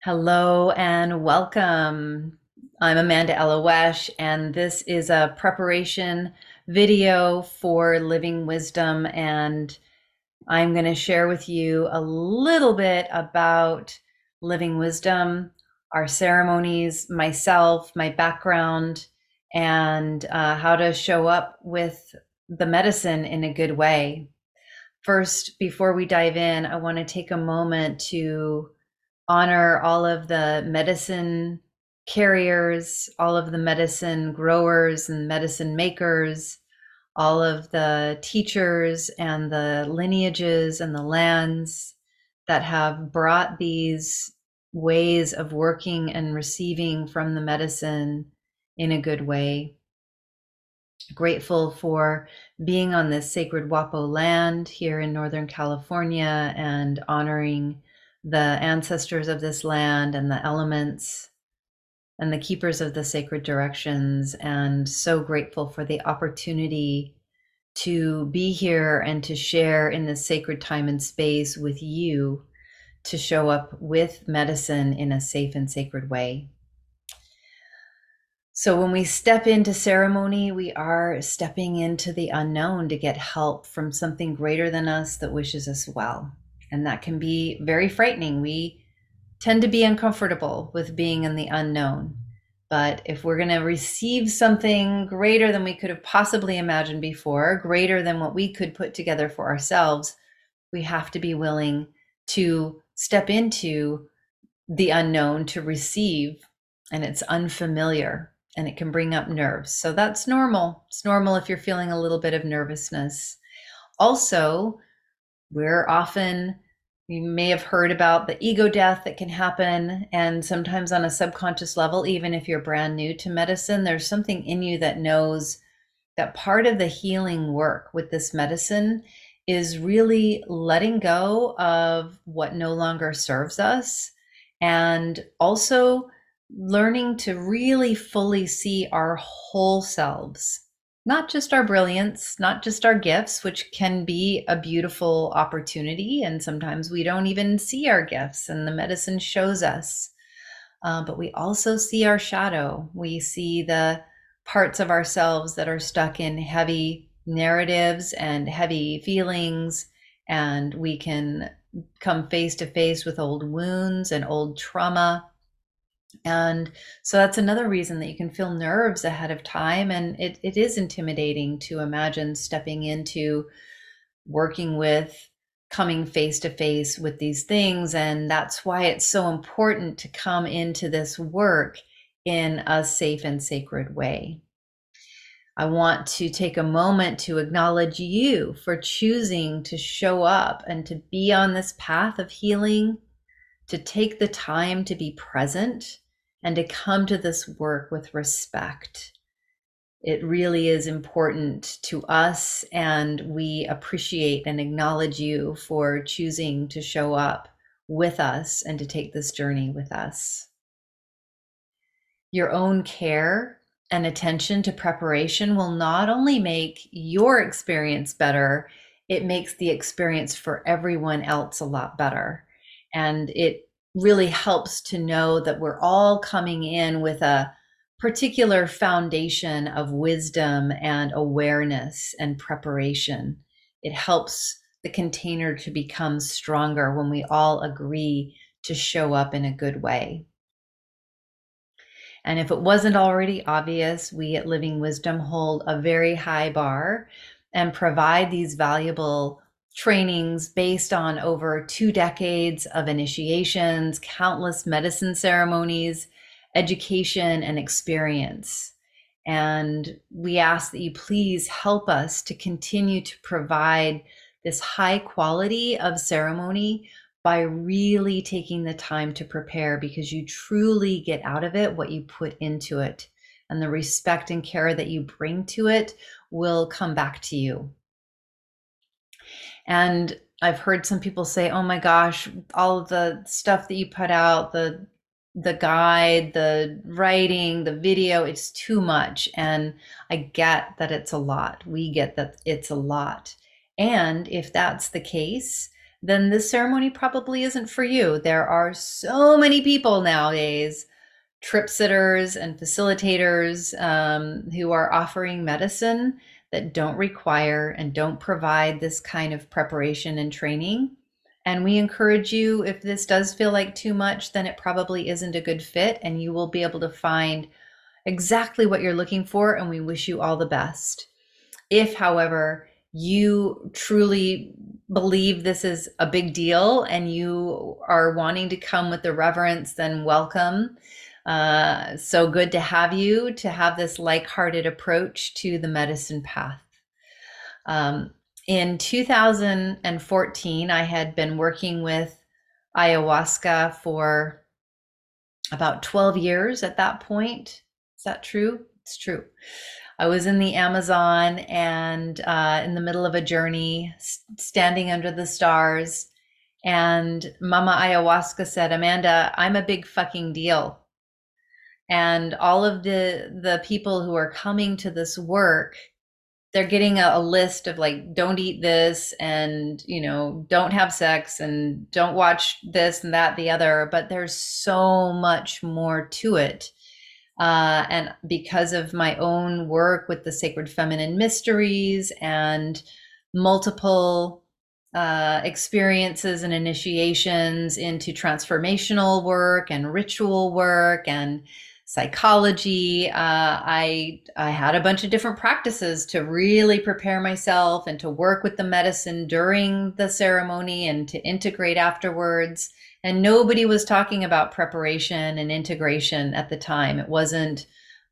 Hello and welcome. I'm Amanda Elowesh, and this is a preparation video for Living Wisdom. And I'm going to share with you a little bit about Living Wisdom, our ceremonies, myself, my background, and how to show up with the medicine in a good way. First, before we dive in, I want to take a moment to honor all of the medicine carriers, all of the medicine growers and medicine makers, all of the teachers and the lineages and the lands that have brought these ways of working and receiving from the medicine in a good way. Grateful for being on this sacred Wapo land here in Northern California and honoring the ancestors of this land and the elements and the keepers of the sacred directions, and so grateful for the opportunity to be here and to share in this sacred time and space with you, to show up with medicine in a safe and sacred way. So when we step into ceremony, we are stepping into the unknown to get help from something greater than us that wishes us well. And that can be very frightening. We tend to be uncomfortable with being in the unknown. But if we're going to receive something greater than we could have possibly imagined before, greater than what we could put together for ourselves, we have to be willing to step into the unknown to receive. And it's unfamiliar and it can bring up nerves. So that's normal. It's normal if you're feeling a little bit of nervousness. Also, you may have heard about the ego death that can happen. And sometimes on a subconscious level, even if you're brand new to medicine, there's something in you that knows that part of the healing work with this medicine is really letting go of what no longer serves us, and also learning to really fully see our whole selves, not just our brilliance, not just our gifts, which can be a beautiful opportunity. And sometimes we don't even see our gifts and the medicine shows us. But we also see our shadow. We see the parts of ourselves that are stuck in heavy narratives and heavy feelings. And we can come face to face with old wounds and old trauma. And so that's another reason that you can feel nerves ahead of time. And it is intimidating to imagine stepping into working with, coming face to face with these things. And that's why it's so important to come into this work in a safe and sacred way. I want to take a moment to acknowledge you for choosing to show up and to be on this path of healing, to take the time to be present and to come to this work with respect. It really is important to us, and we appreciate and acknowledge you for choosing to show up with us and to take this journey with us. Your own care and attention to preparation will not only make your experience better, it makes the experience for everyone else a lot better. And it really helps to know that we're all coming in with a particular foundation of wisdom and awareness and preparation. It helps the container to become stronger when we all agree to show up in a good way. And if it wasn't already obvious, we at Living Wisdom hold a very high bar and provide these valuable trainings based on over 2 decades of initiations, countless medicine ceremonies, education, and experience. And we ask that you please help us to continue to provide this high quality of ceremony by really taking the time to prepare, because you truly get out of it what you put into it. And the respect and care that you bring to it will come back to you. And I've heard some people say, oh my gosh, all of the stuff that you put out, the guide, the writing, the video, it's too much. And I get that it's a lot. We get that it's a lot. And if that's the case, then this ceremony probably isn't for you. There are so many people nowadays, trip sitters and facilitators, who are offering medicine that don't require and don't provide this kind of preparation and training. And we encourage you, if this does feel like too much, then it probably isn't a good fit, and you will be able to find exactly what you're looking for, and we wish you all the best. If, however, you truly believe this is a big deal and you are wanting to come with the reverence, then welcome. So good to have you, to have this like-hearted approach to the medicine path. In 2014, I had been working with ayahuasca for about 12 years at that point. Is that true? It's true. I was in the Amazon and in the middle of a journey, standing under the stars. And Mama Ayahuasca said, Amanda, I'm a big fucking deal. And all of the people who are coming to this work, they're getting a list of like, don't eat this, and, you know, don't have sex, and don't watch this and that, the other. But there's so much more to it. And because of my own work with the sacred feminine mysteries and multiple experiences and initiations into transformational work and ritual work and psychology, I had a bunch of different practices to really prepare myself and to work with the medicine during the ceremony and to integrate afterwards. And nobody was talking about preparation and integration at the time. It wasn't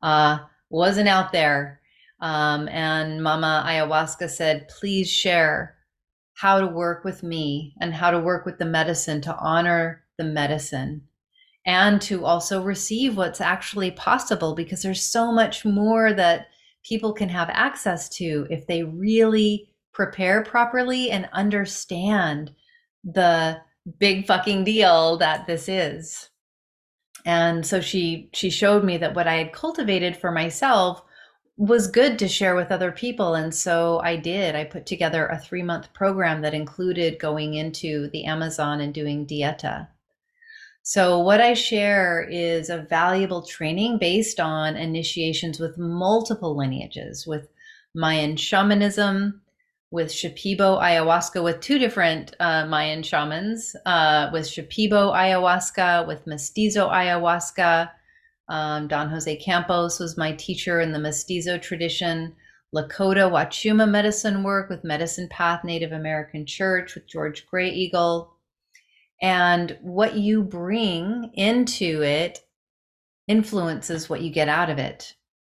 out there. And Mama Ayahuasca said, please share how to work with me and how to work with the medicine, to honor the medicine and to also receive what's actually possible, because there's so much more that people can have access to if they really prepare properly and understand the big fucking deal that this is. And so she showed me that what I had cultivated for myself was good to share with other people. And so I did. I put together a 3-month program that included going into the Amazon and doing dieta. So what I share is a valuable training based on initiations with multiple lineages, with Mayan shamanism, with Shipibo ayahuasca, with 2 different Mayan shamans, with Shipibo ayahuasca, with Mestizo ayahuasca. Don Jose Campos was my teacher in the Mestizo tradition. Lakota Wachuma medicine work with Medicine Path Native American Church with George Gray Eagle. And what you bring into it influences what you get out of it.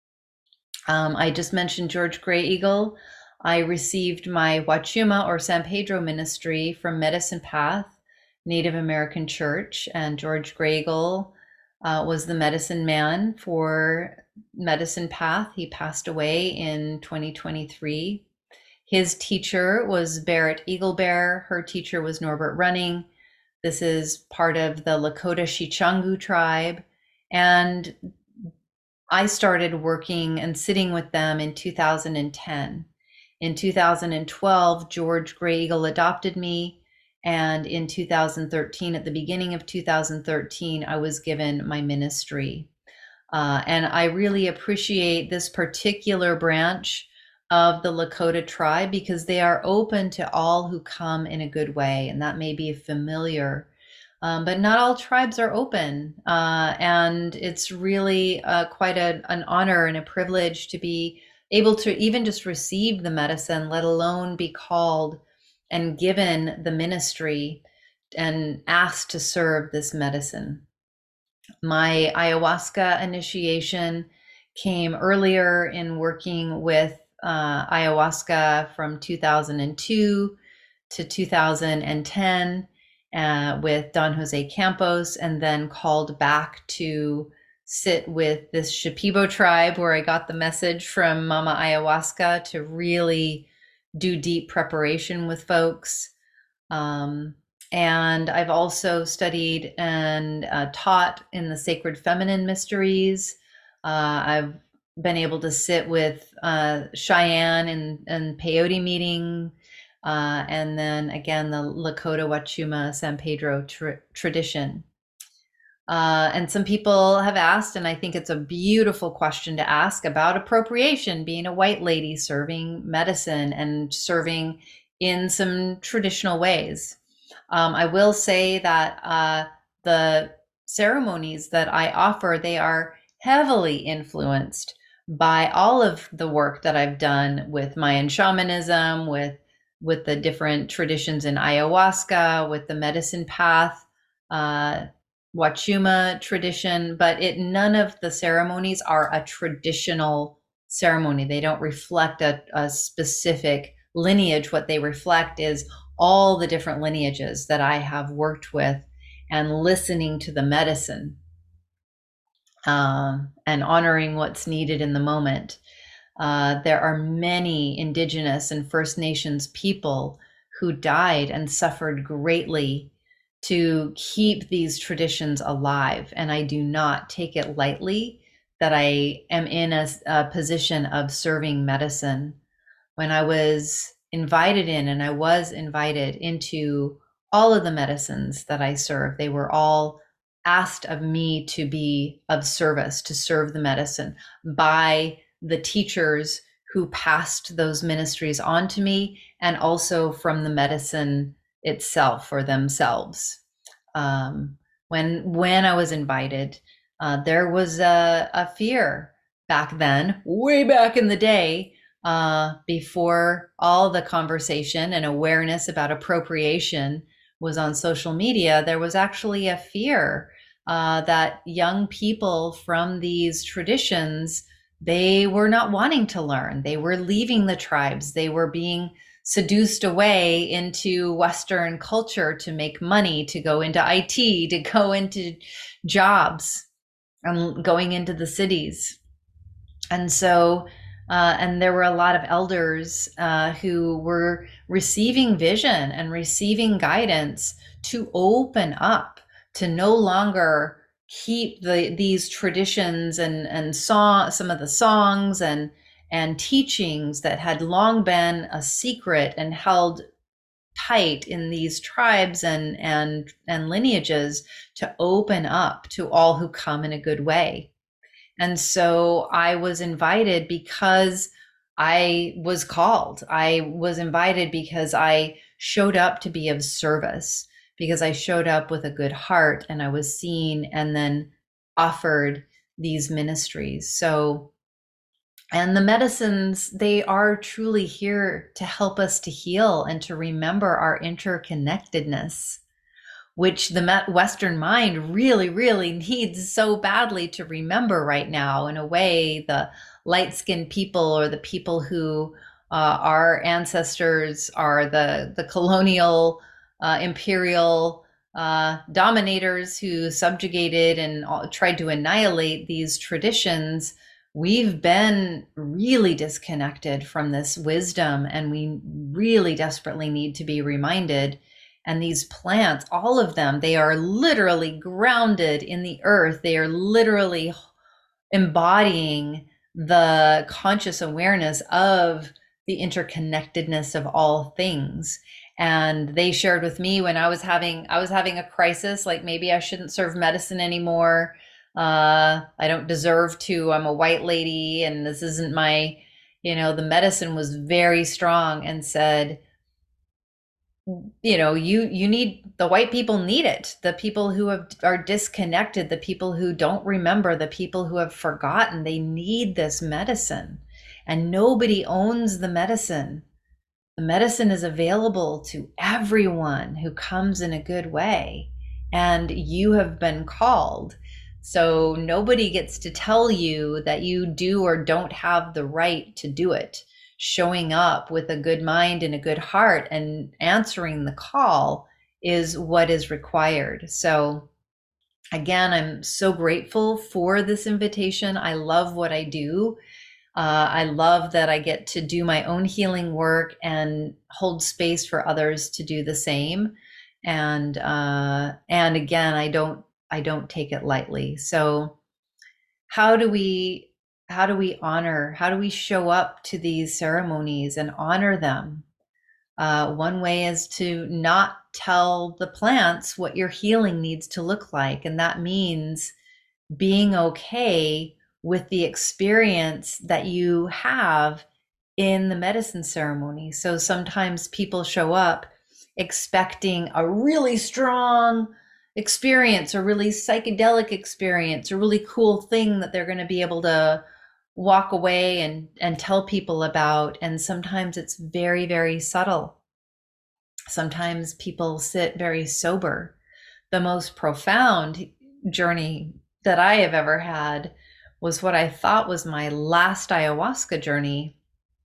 I just mentioned George Gray Eagle. I received my Wachuma or San Pedro ministry from Medicine Path Native American Church, and George Gray Eagle was the medicine man for Medicine Path. He passed away in 2023. His teacher was Barrett Eaglebear. Her teacher was Norbert Running. This is part of the Lakota Shichangu tribe. And I started working and sitting with them in 2010. In 2012, George Gray Eagle adopted me. And in 2013, at the beginning of 2013, I was given my ministry. And I really appreciate this particular branch of the Lakota tribe because they are open to all who come in a good way. And that may be familiar, but not all tribes are open. And it's really quite an honor and a privilege to be able to even just receive the medicine, let alone be called and given the ministry and asked to serve this medicine. My ayahuasca initiation came earlier in working with ayahuasca from 2002 to 2010 with Don Jose Campos, and then called back to sit with this Shipibo tribe where I got the message from Mama Ayahuasca to really do deep preparation with folks. And I've also studied and taught in the sacred feminine mysteries. I've been able to sit with Cheyenne and peyote meeting And then again, the Lakota Wachuma San Pedro tradition. And some people have asked, and I think it's a beautiful question to ask about appropriation, being a white lady serving medicine and serving in some traditional ways. I will say that the ceremonies that I offer, they are heavily influenced by all of the work that I've done with Mayan shamanism, with the different traditions in ayahuasca, with the medicine path, uh, Wachuma tradition, but none of the ceremonies are a traditional ceremony. They don't reflect a specific lineage. What they reflect is all the different lineages that I have worked with and listening to the medicine, and honoring what's needed in the moment. There are many Indigenous and First Nations people who died and suffered greatly to keep these traditions alive. And I do not take it lightly that I am in a position of serving medicine. When I was invited in, and I was invited into all of the medicines that I serve, they were all asked of me to be of service, to serve the medicine by the teachers who passed those ministries on to me, and also from the medicine itself or themselves. When I was invited, there was a fear back then, way back in the day, before all the conversation and awareness about appropriation was on social media. There was actually a fear that young people from these traditions, they were not wanting to learn. They were leaving the tribes. They were being seduced away into Western culture to make money, to go into IT, to go into jobs, and going into the cities. And so, and there were a lot of elders who were receiving vision and receiving guidance to open up, to no longer keep these traditions and some of the songs and teachings that had long been a secret and held tight in these tribes and lineages, to open up to all who come in a good way. And so I was invited because I was called. I was invited because I showed up to be of service, because I showed up with a good heart and I was seen and then offered these ministries. So, and the medicines, they are truly here to help us to heal and to remember our interconnectedness, which the Western mind really, really needs so badly to remember right now. In a way, the light-skinned people, or the people who our ancestors are the colonial, imperial dominators who subjugated and tried to annihilate these traditions, we've been really disconnected from this wisdom, and we really desperately need to be reminded. And these plants, all of them, they are literally grounded in the earth. They are literally embodying the conscious awareness of the interconnectedness of all things. And they shared with me when I was having a crisis, like maybe I shouldn't serve medicine anymore. I don't deserve to. I'm a white lady, and this isn't my, the medicine was very strong and said, you need, the white people need it. The people who are disconnected, the people who don't remember, the people who have forgotten, they need this medicine. And nobody owns the medicine. The medicine is available to everyone who comes in a good way. And you have been called. So nobody gets to tell you that you do or don't have the right to do it. Showing up with a good mind and a good heart and answering the call is what is required. So again, I'm so grateful for this invitation. I love what I do. I love that I get to do my own healing work and hold space for others to do the same. And again, I don't take it lightly. So how do we honor, how do we show up to these ceremonies and honor them? One way is to not tell the plants what your healing needs to look like. And that means being okay with the experience that you have in the medicine ceremony. So sometimes people show up expecting a really strong experience, a really psychedelic experience, a really cool thing that they're going to be able to walk away and tell people about. And sometimes it's very, very subtle. Sometimes people sit very sober. The most profound journey that I have ever had was what I thought was my last ayahuasca journey.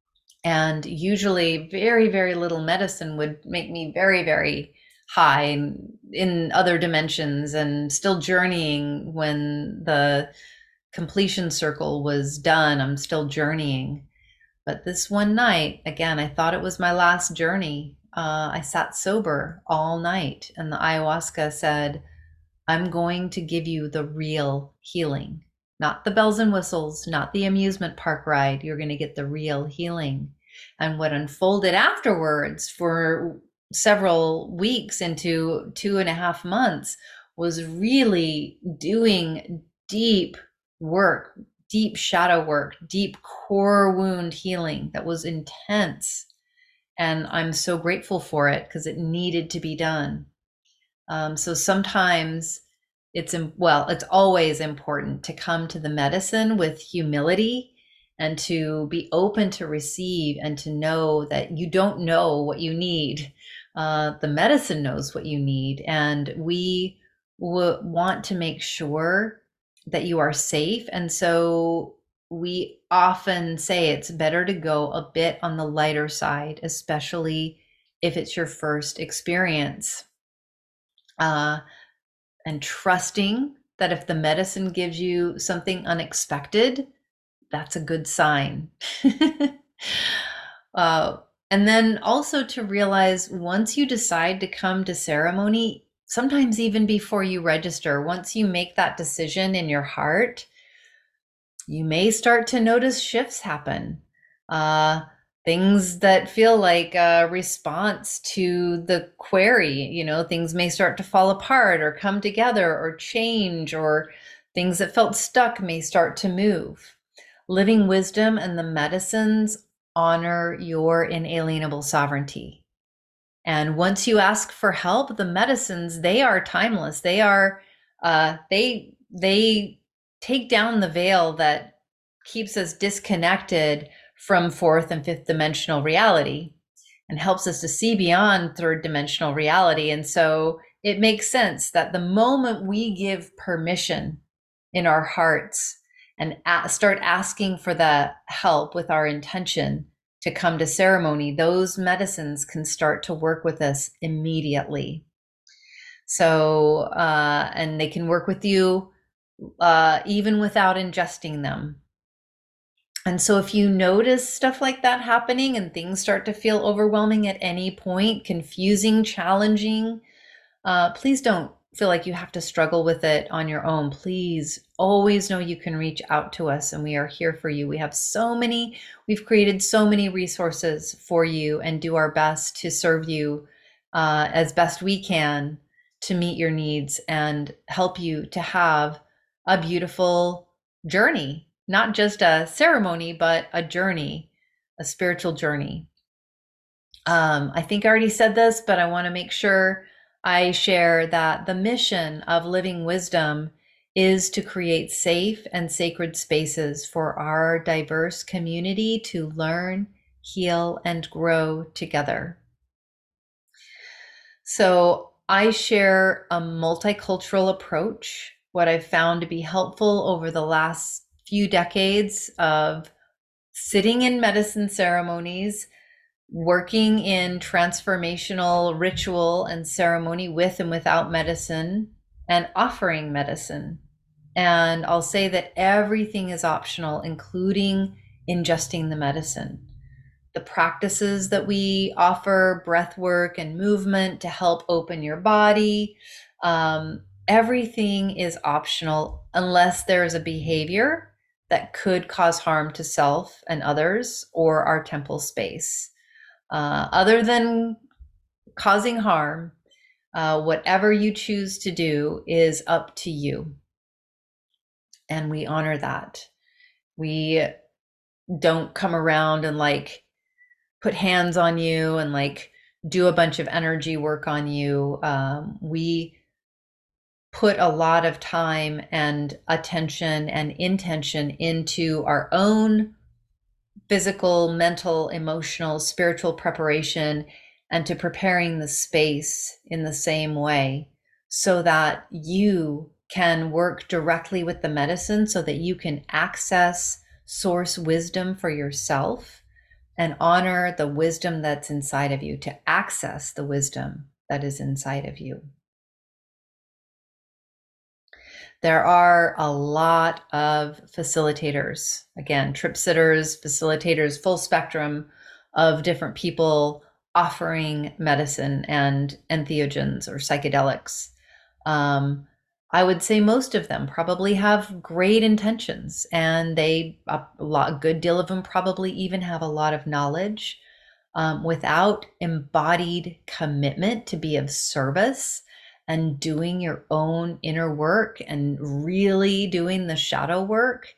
And usually, very, very little medicine would make me very, very high in other dimensions and still journeying when the completion circle was done. I'm still journeying. But this one night, again, I thought it was my last journey. I sat sober all night, and the ayahuasca said, I'm going to give you the real healing, not the bells and whistles, not the amusement park ride. You're going to get the real healing. And what unfolded afterwards for several weeks into 2.5 months was really doing deep work, deep shadow work, deep core wound healing that was intense. And I'm so grateful for it because it needed to be done. So sometimes it's always important to come to the medicine with humility and to be open to receive and to know that you don't know what you need. The medicine knows what you need. And we want to make sure that you are safe. And so we often say it's better to go a bit on the lighter side, especially if it's your first experience. And trusting that if the medicine gives you something unexpected, that's a good sign. uh, and then also to realize once you decide to come to ceremony, sometimes even before you register, once you make that decision in your heart, you may start to notice shifts happen. Things that feel like a response to the query, things may start to fall apart or come together or change, or things that felt stuck may start to move. Living wisdom and the medicines honor your inalienable sovereignty. And once you ask for help, the medicines, they are timeless. They take down the veil that keeps us disconnected from fourth and fifth dimensional reality and helps us to see beyond third dimensional reality. And so it makes sense that the moment we give permission in our hearts and start asking for the help with our intention to come to ceremony, those medicines can start to work with us immediately. So, and they can work with you even without ingesting them. And so if you notice stuff like that happening and things start to feel overwhelming at any point, confusing, challenging, please don't feel like you have to struggle with it on your own. Please always know you can reach out to us and we are here for you. We've created so many resources for you and do our best to serve you as best we can to meet your needs and help you to have a beautiful journey, not just a ceremony, but a journey, a spiritual journey. I think I already said this, but I want to make sure I share that the mission of Living Wisdom is to create safe and sacred spaces for our diverse community to learn, heal, and grow together. So I share a multicultural approach, what I've found to be helpful over the last few decades of sitting in medicine ceremonies, working in transformational ritual and ceremony with and without medicine, and offering medicine. And I'll say that everything is optional, including ingesting the medicine. The practices that we offer, breath work and movement to help open your body, everything is optional unless there is a behavior that could cause harm to self and others or our temple space. Other than causing harm, whatever you choose to do is up to you. And we honor that. We don't come around and like put hands on you and like do a bunch of energy work on you. We put a lot of time and attention and intention into our own physical, mental, emotional, spiritual preparation and to preparing the space in the same way so that you can work directly with the medicine so that you can access source wisdom for yourself and honor the wisdom that's inside of you, to access the wisdom that is inside of you. There are a lot of facilitators, again, trip sitters, facilitators, full spectrum of different people offering medicine and entheogens or psychedelics. I would say most of them probably have great intentions, and a good deal of them probably even have a lot of knowledge. Without embodied commitment to be of service and doing your own inner work and really doing the shadow work,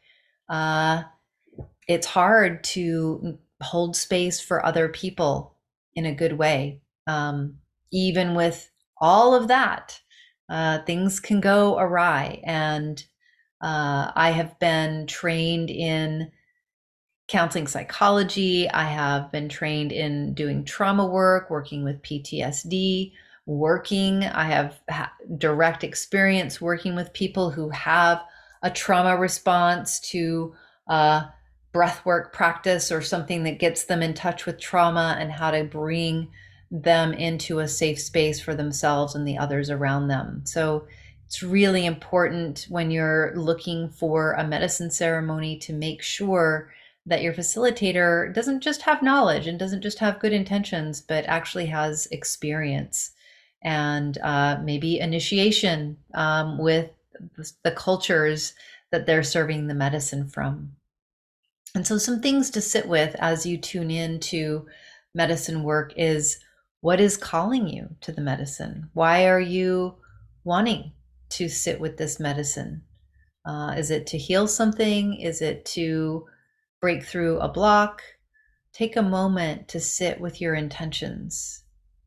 it's hard to hold space for other people in a good way. Even with all of that, things can go awry. And I have been trained in counseling psychology. I have been trained in doing trauma work, working with PTSD, I have direct experience working with people who have a trauma response to breath work practice or something that gets them in touch with trauma and how to bring them into a safe space for themselves and the others around them. So it's really important when you're looking for a medicine ceremony to make sure that your facilitator doesn't just have knowledge and doesn't just have good intentions, but actually has experience and maybe initiation with the cultures that they're serving the medicine from. And so some things to sit with as you tune in to medicine work is, what is calling you to the medicine? Why are you wanting to sit with this medicine? Is it to heal something? Is it to break through a block? Take a moment to sit with your intentions.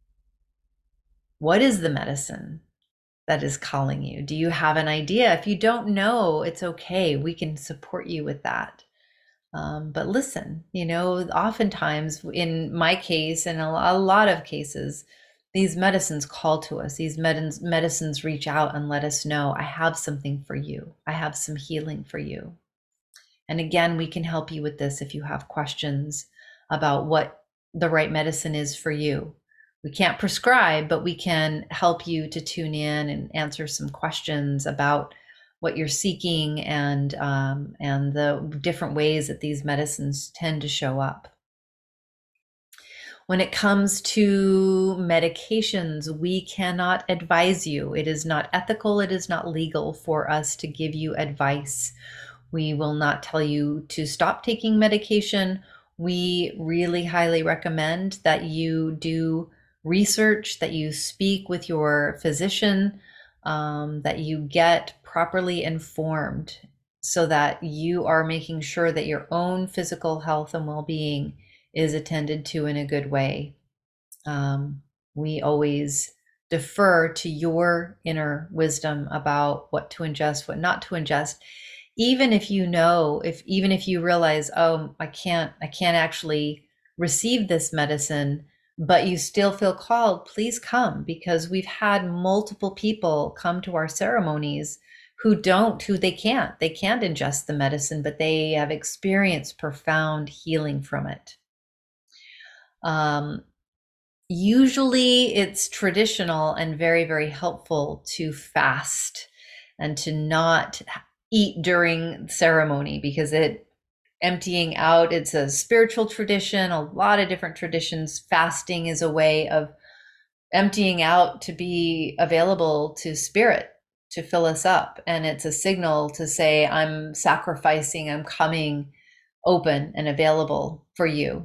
What is the medicine that is calling you? Do you have an idea? If you don't know, it's okay. We can support you with that. But listen, oftentimes in my case, and a lot of cases, these medicines call to us. These medicines reach out and let us know, I have something for you. I have some healing for you. And again, we can help you with this if you have questions about what the right medicine is for you. We can't prescribe, but we can help you to tune in and answer some questions about what you're seeking and the different ways that these medicines tend to show up. When it comes to medications, we cannot advise you. It is not ethical, it is not legal for us to give you advice. We will not tell you to stop taking medication. We really highly recommend that you do research, that you speak with your physician, that you get properly informed so that you are making sure that your own physical health and well-being is attended to in a good way. We always defer to your inner wisdom about what to ingest, what not to ingest. Even if even if you realize, oh, I can't actually receive this medicine, but you still feel called, please come, because we've had multiple people come to our ceremonies who they can't ingest the medicine, but they have experienced profound healing from it. Usually it's traditional and very, very helpful to fast and to not eat during ceremony, because emptying out, it's a spiritual tradition, a lot of different traditions. Fasting is a way of emptying out to be available to spirit to fill us up. And it's a signal to say, I'm sacrificing, I'm coming open and available for you.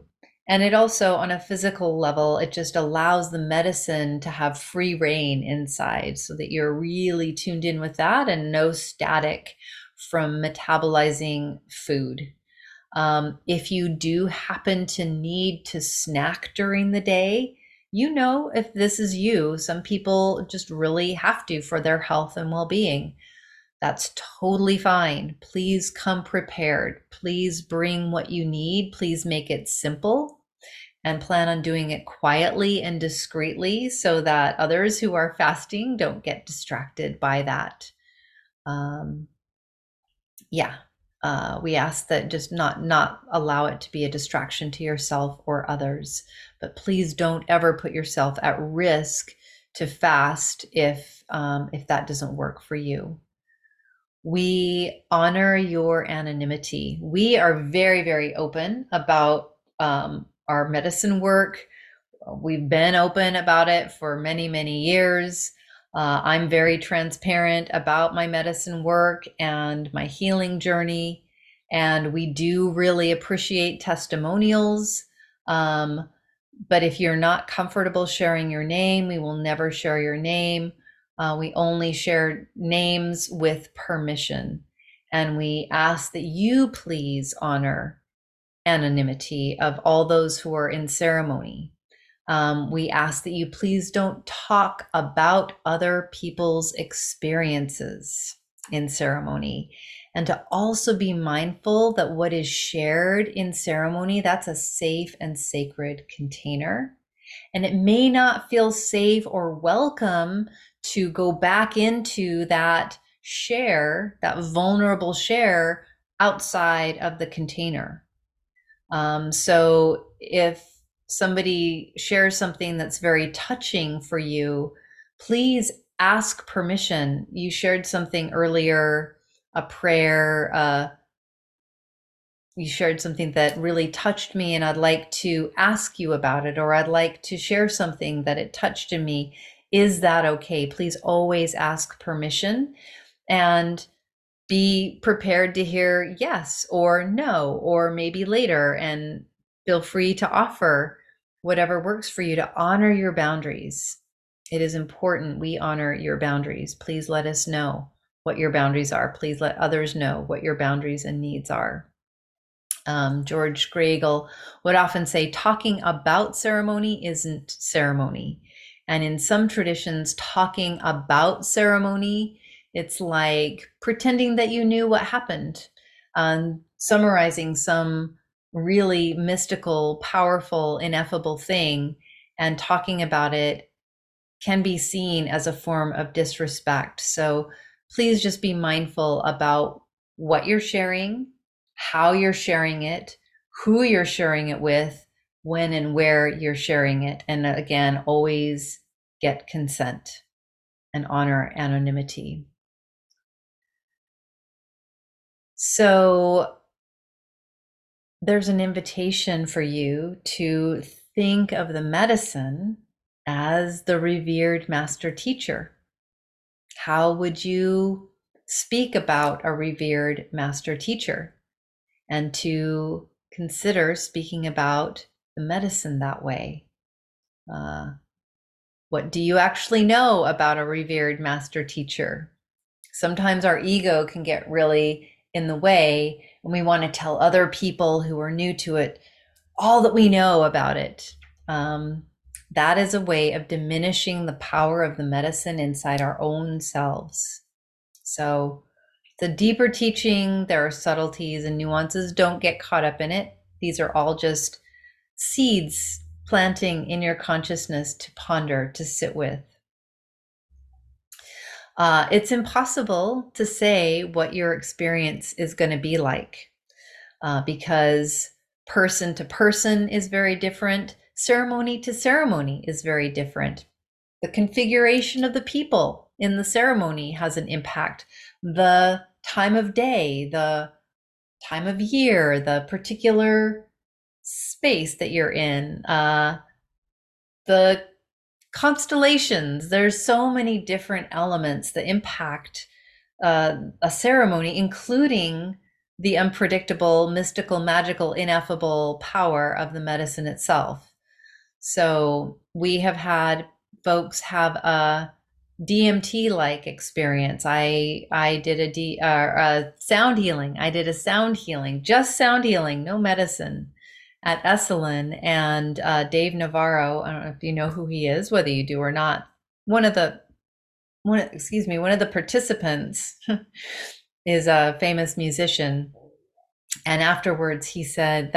And it also, on a physical level, it just allows the medicine to have free reign inside so that you're really tuned in with that and no static from metabolizing food. If you do happen to need to snack during the day, you know, if this is you, some people just really have to for their health and well being. That's totally fine. Please come prepared. Please bring what you need. Please make it simple and plan on doing it quietly and discreetly so that others who are fasting don't get distracted by that. Um, yeah, we ask that just not allow it to be a distraction to yourself or others, but please don't ever put yourself at risk to fast if that doesn't work for you. We honor your anonymity. We are very, very open about our medicine work. We've been open about it for many, many years. I'm very transparent about my medicine work and my healing journey. And we do really appreciate testimonials. But if you're not comfortable sharing your name, we will never share your name. We only share names with permission. And we ask that you please honor anonymity of all those who are in ceremony. We ask that you please don't talk about other people's experiences in ceremony, and to also be mindful that what is shared in ceremony, that's a safe and sacred container. And it may not feel safe or welcome to go back into that share, that vulnerable share outside of the container. So if somebody shares something that's very touching for you, please ask permission. You shared something earlier, a prayer, you shared something that really touched me, and I'd like to ask you about it, or I'd like to share something that it touched in me. Is that okay? Please always ask permission and be prepared to hear yes or no, or maybe later, and feel free to offer whatever works for you to honor your boundaries. It is important we honor your boundaries. Please let us know what your boundaries are. Please let others know what your boundaries and needs are. George Gregel would often say, talking about ceremony isn't ceremony. And in some traditions, talking about ceremony, it's like pretending that you knew what happened, summarizing some really mystical, powerful, ineffable thing, and talking about it can be seen as a form of disrespect. So please just be mindful about what you're sharing, how you're sharing it, who you're sharing it with, when and where you're sharing it. And again, always get consent and honor anonymity. So there's an invitation for you to think of the medicine as the revered master teacher. How would you speak about a revered master teacher? And to consider speaking about the medicine that way. What do you actually know about a revered master teacher? Sometimes our ego can get really in the way, and we want to tell other people who are new to it all that we know about it. That is a way of diminishing the power of the medicine inside our own selves. So the deeper teaching, there are subtleties and nuances. Don't get caught up in it. These are all just seeds planting in your consciousness to ponder, to sit with. It's impossible to say what your experience is going to be like because person to person is very different. Ceremony to ceremony is very different. The configuration of the people in the ceremony has an impact. The time of day, the time of year, the particular space that you're in, the constellations. There's so many different elements that impact a ceremony, including the unpredictable, mystical, magical, ineffable power of the medicine itself. So we have had folks have a DMT like experience. I did a sound healing. I did a sound healing, just sound healing, no medicine, at Esalen. And Dave Navarro, I don't know if you know who he is, whether you do or not. One of the one of the participants is a famous musician, and afterwards he said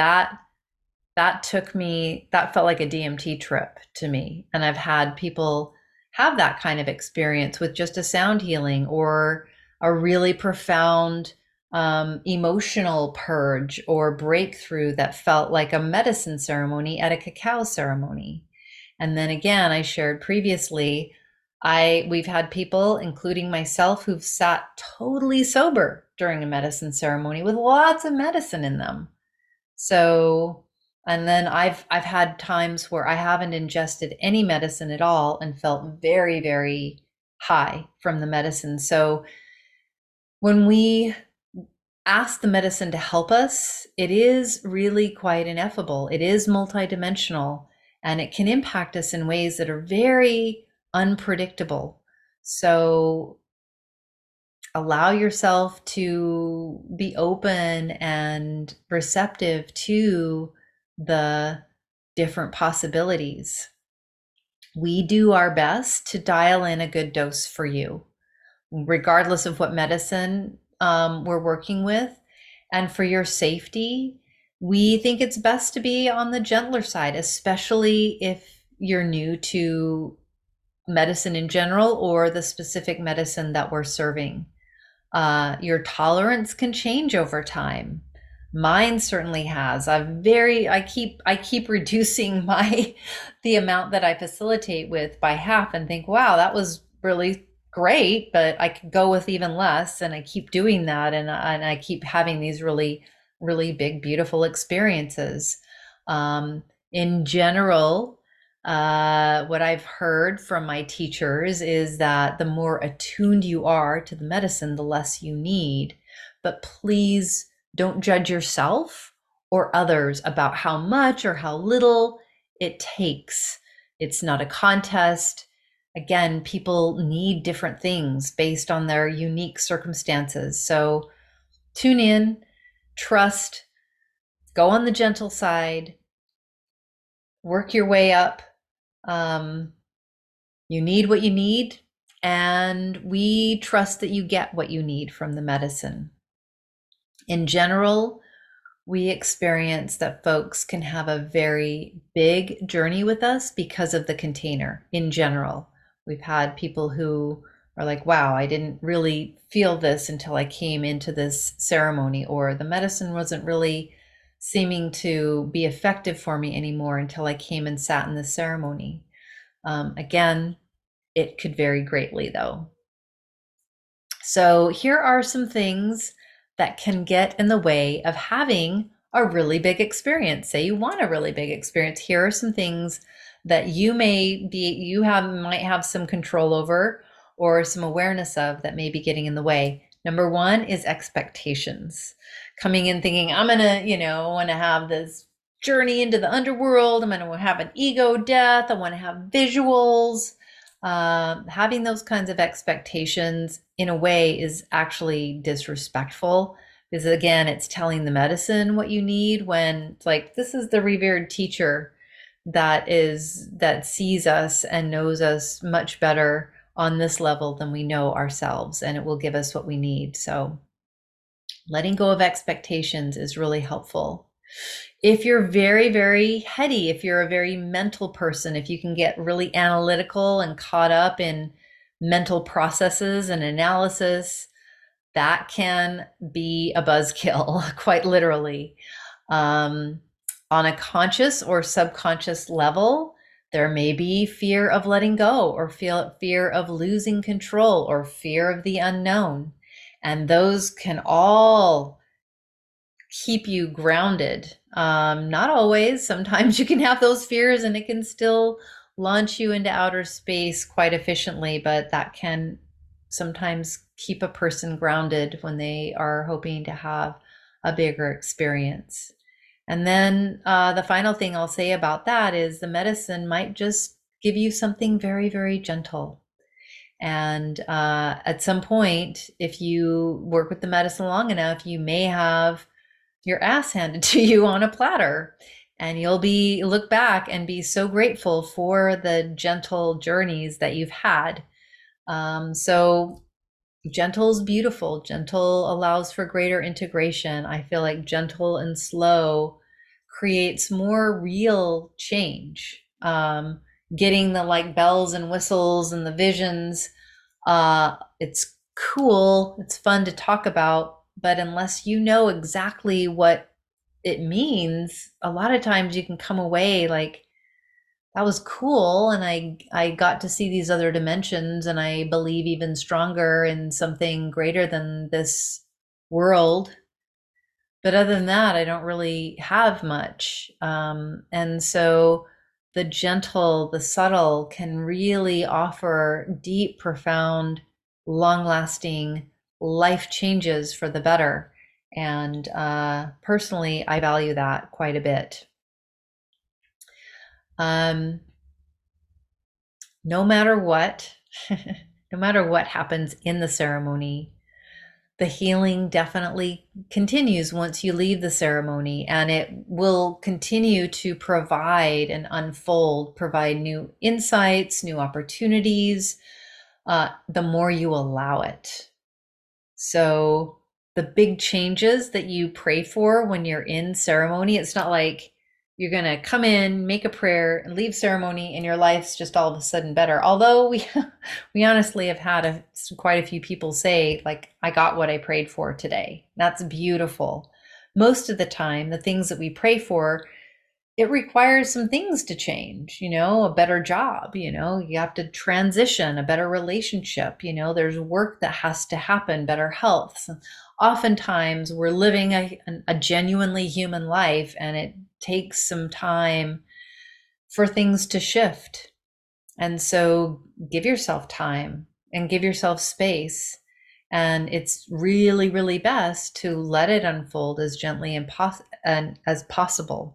that felt like a DMT trip to me. And I've had people have that kind of experience with just a sound healing or a really profound emotional purge or breakthrough that felt like a medicine ceremony at a cacao ceremony. And then again, I shared previously, we've had people, including myself, who've sat totally sober during a medicine ceremony with lots of medicine in them. So, and then I've had times where I haven't ingested any medicine at all and felt very, very high from the medicine. So when we ask the medicine to help us, it is really quite ineffable. It is multidimensional, and it can impact us in ways that are very unpredictable. So allow yourself to be open and receptive to the different possibilities. We do our best to dial in a good dose for you, regardless of what medicine we're working with. And for your safety, we think it's best to be on the gentler side, especially if you're new to medicine in general or the specific medicine that we're serving. Your tolerance can change over time. Mine certainly has. I keep reducing the amount that I facilitate with by half and think, wow, that was really great, but I could go with even less. And I keep doing that, and I keep having these really, really big, beautiful experiences. In general, what I've heard from my teachers is that the more attuned you are to the medicine, the less you need. But please don't judge yourself or others about how much or how little it takes. It's not a contest. Again, people need different things based on their unique circumstances. So tune in, trust, go on the gentle side, work your way up. You need what you need, and we trust that you get what you need from the medicine. In general, we experience that folks can have a very big journey with us because of the container in general. We've had people who are like, wow, I didn't really feel this until I came into this ceremony, or the medicine wasn't really seeming to be effective for me anymore until I came and sat in the ceremony. Again, it could vary greatly though. So here are some things that can get in the way of having a really big experience. Say you want a really big experience. Here are some things that might have some control over or some awareness of that may be getting in the way. Number one is expectations. Coming in thinking, I'm gonna, want to have this journey into the underworld. I'm gonna have an ego death. I want to have visuals. Having those kinds of expectations in a way is actually disrespectful, because again, it's telling the medicine what you need, when it's like, this is the revered teacher that sees us and knows us much better on this level than we know ourselves, and it will give us what we need. So letting go of expectations is really helpful. If you're very, very heady, if you're a very mental person, if you can get really analytical and caught up in mental processes and analysis, that can be a buzzkill, quite literally. On a conscious or subconscious level, there may be fear of letting go, or fear of losing control, or fear of the unknown. And those can all keep you grounded. Not always. Sometimes you can have those fears and it can still launch you into outer space quite efficiently, but that can sometimes keep a person grounded when they are hoping to have a bigger experience. And then the final thing I'll say about that is the medicine might just give you something very, very gentle. And at some point, if you work with the medicine long enough, you may have your ass handed to you on a platter. And you'll be look back and be so grateful for the gentle journeys that you've had. So gentle is beautiful. Gentle allows for greater integration. I feel like gentle and slow creates more real change. Getting the like bells and whistles and the visions, it's cool. It's fun to talk about, but unless you know exactly what it means, a lot of times you can come away like, that was cool, and I got to see these other dimensions, and I believe even stronger in something greater than this world. But other than that, I don't really have much. And so the gentle, the subtle can really offer deep, profound, long lasting life changes for the better. And personally, I value that quite a bit. No matter what, no matter what happens in the ceremony, the healing definitely continues once you leave the ceremony, and it will continue to provide and unfold, provide new insights, new opportunities, the more you allow it. So the big changes that you pray for when you're in ceremony, it's not like you're going to come in, make a prayer, and leave ceremony, and your life's just all of a sudden better. Although we honestly have had quite a few people say, like, I got what I prayed for today. That's beautiful. Most of the time, the things that we pray for, it requires some things to change, a better job, you have to transition, a better relationship, there's work that has to happen, better health. So oftentimes we're living a genuinely human life, and it takes some time for things to shift. And so give yourself time and give yourself space. And it's really, really best to let it unfold as gently and as possible.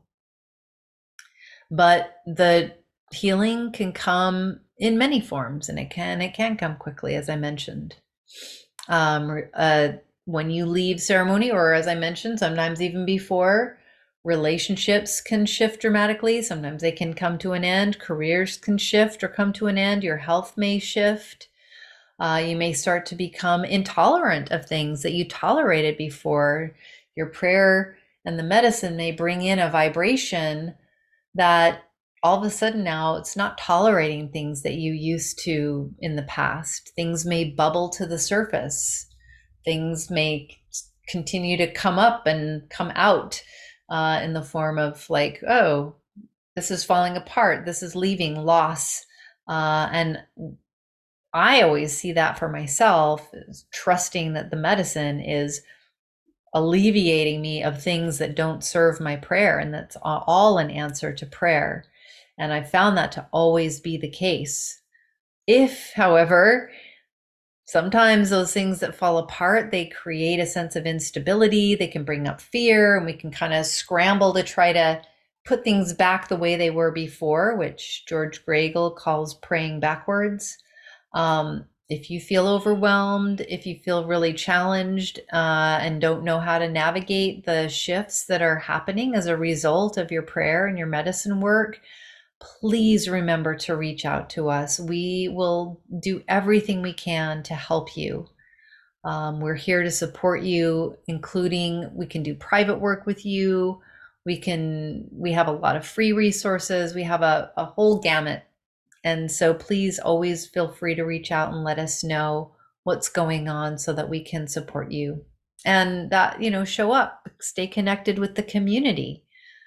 But the healing can come in many forms, and it can come quickly, as I mentioned. When you leave ceremony, or as I mentioned, sometimes even before, relationships can shift dramatically. Sometimes they can come to an end. Careers can shift or come to an end. Your health may shift. You may start to become intolerant of things that you tolerated before. Your prayer and the medicine may bring in a vibration that all of a sudden now it's not tolerating things that you used to in the past. Things may bubble to the surface. Things may continue to come up and come out in the form of like, oh, this is falling apart. This is leaving, loss. And I always see that for myself, trusting that the medicine is alleviating me of things that don't serve my prayer, and that's all an answer to prayer. And I found that to always be the case. If, however, sometimes those things that fall apart, they create a sense of instability, they can bring up fear, and we can kind of scramble to try to put things back the way they were before, which George Gregel calls praying backwards. If you feel overwhelmed, if you feel really challenged and don't know how to navigate the shifts that are happening as a result of your prayer and your medicine work, please remember to reach out to us. We will do everything we can to help you. We're here to support you, including we can do private work with you. We have a lot of free resources. We have a whole gamut. And so please always feel free to reach out and let us know what's going on so that we can support you. And that, show up, stay connected with the community.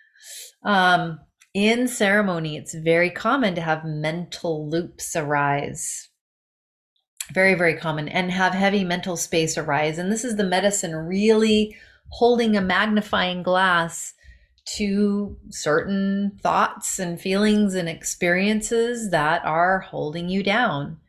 In ceremony, it's very common to have mental loops arise. Very, very common, and have heavy mental space arise. And this is the medicine really holding a magnifying glass to certain thoughts and feelings and experiences that are holding you down.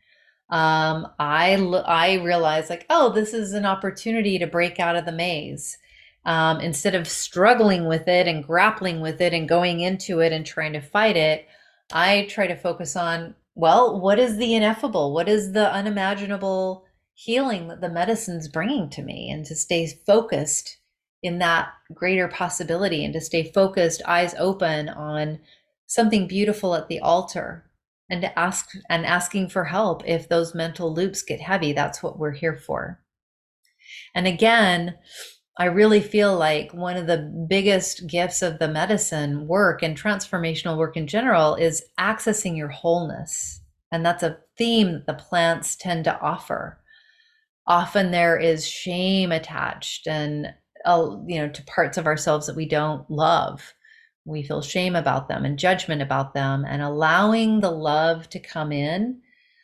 I realized like, oh, this is an opportunity to break out of the maze. Instead of struggling with it and grappling with it and going into it and trying to fight it, I try to focus on, well, what is the ineffable? What is the unimaginable healing that the medicine's bringing to me? And to stay focused in that greater possibility, and to stay focused, eyes open on something beautiful at the altar, and to asking for help if those mental loops get heavy. That's what we're here for. And again, I really feel like one of the biggest gifts of the medicine work and transformational work in general is accessing your wholeness. And that's a theme that the plants tend to offer. Often there is shame attached, and to parts of ourselves that we don't love. We feel shame about them and judgment about them, and allowing the love to come in.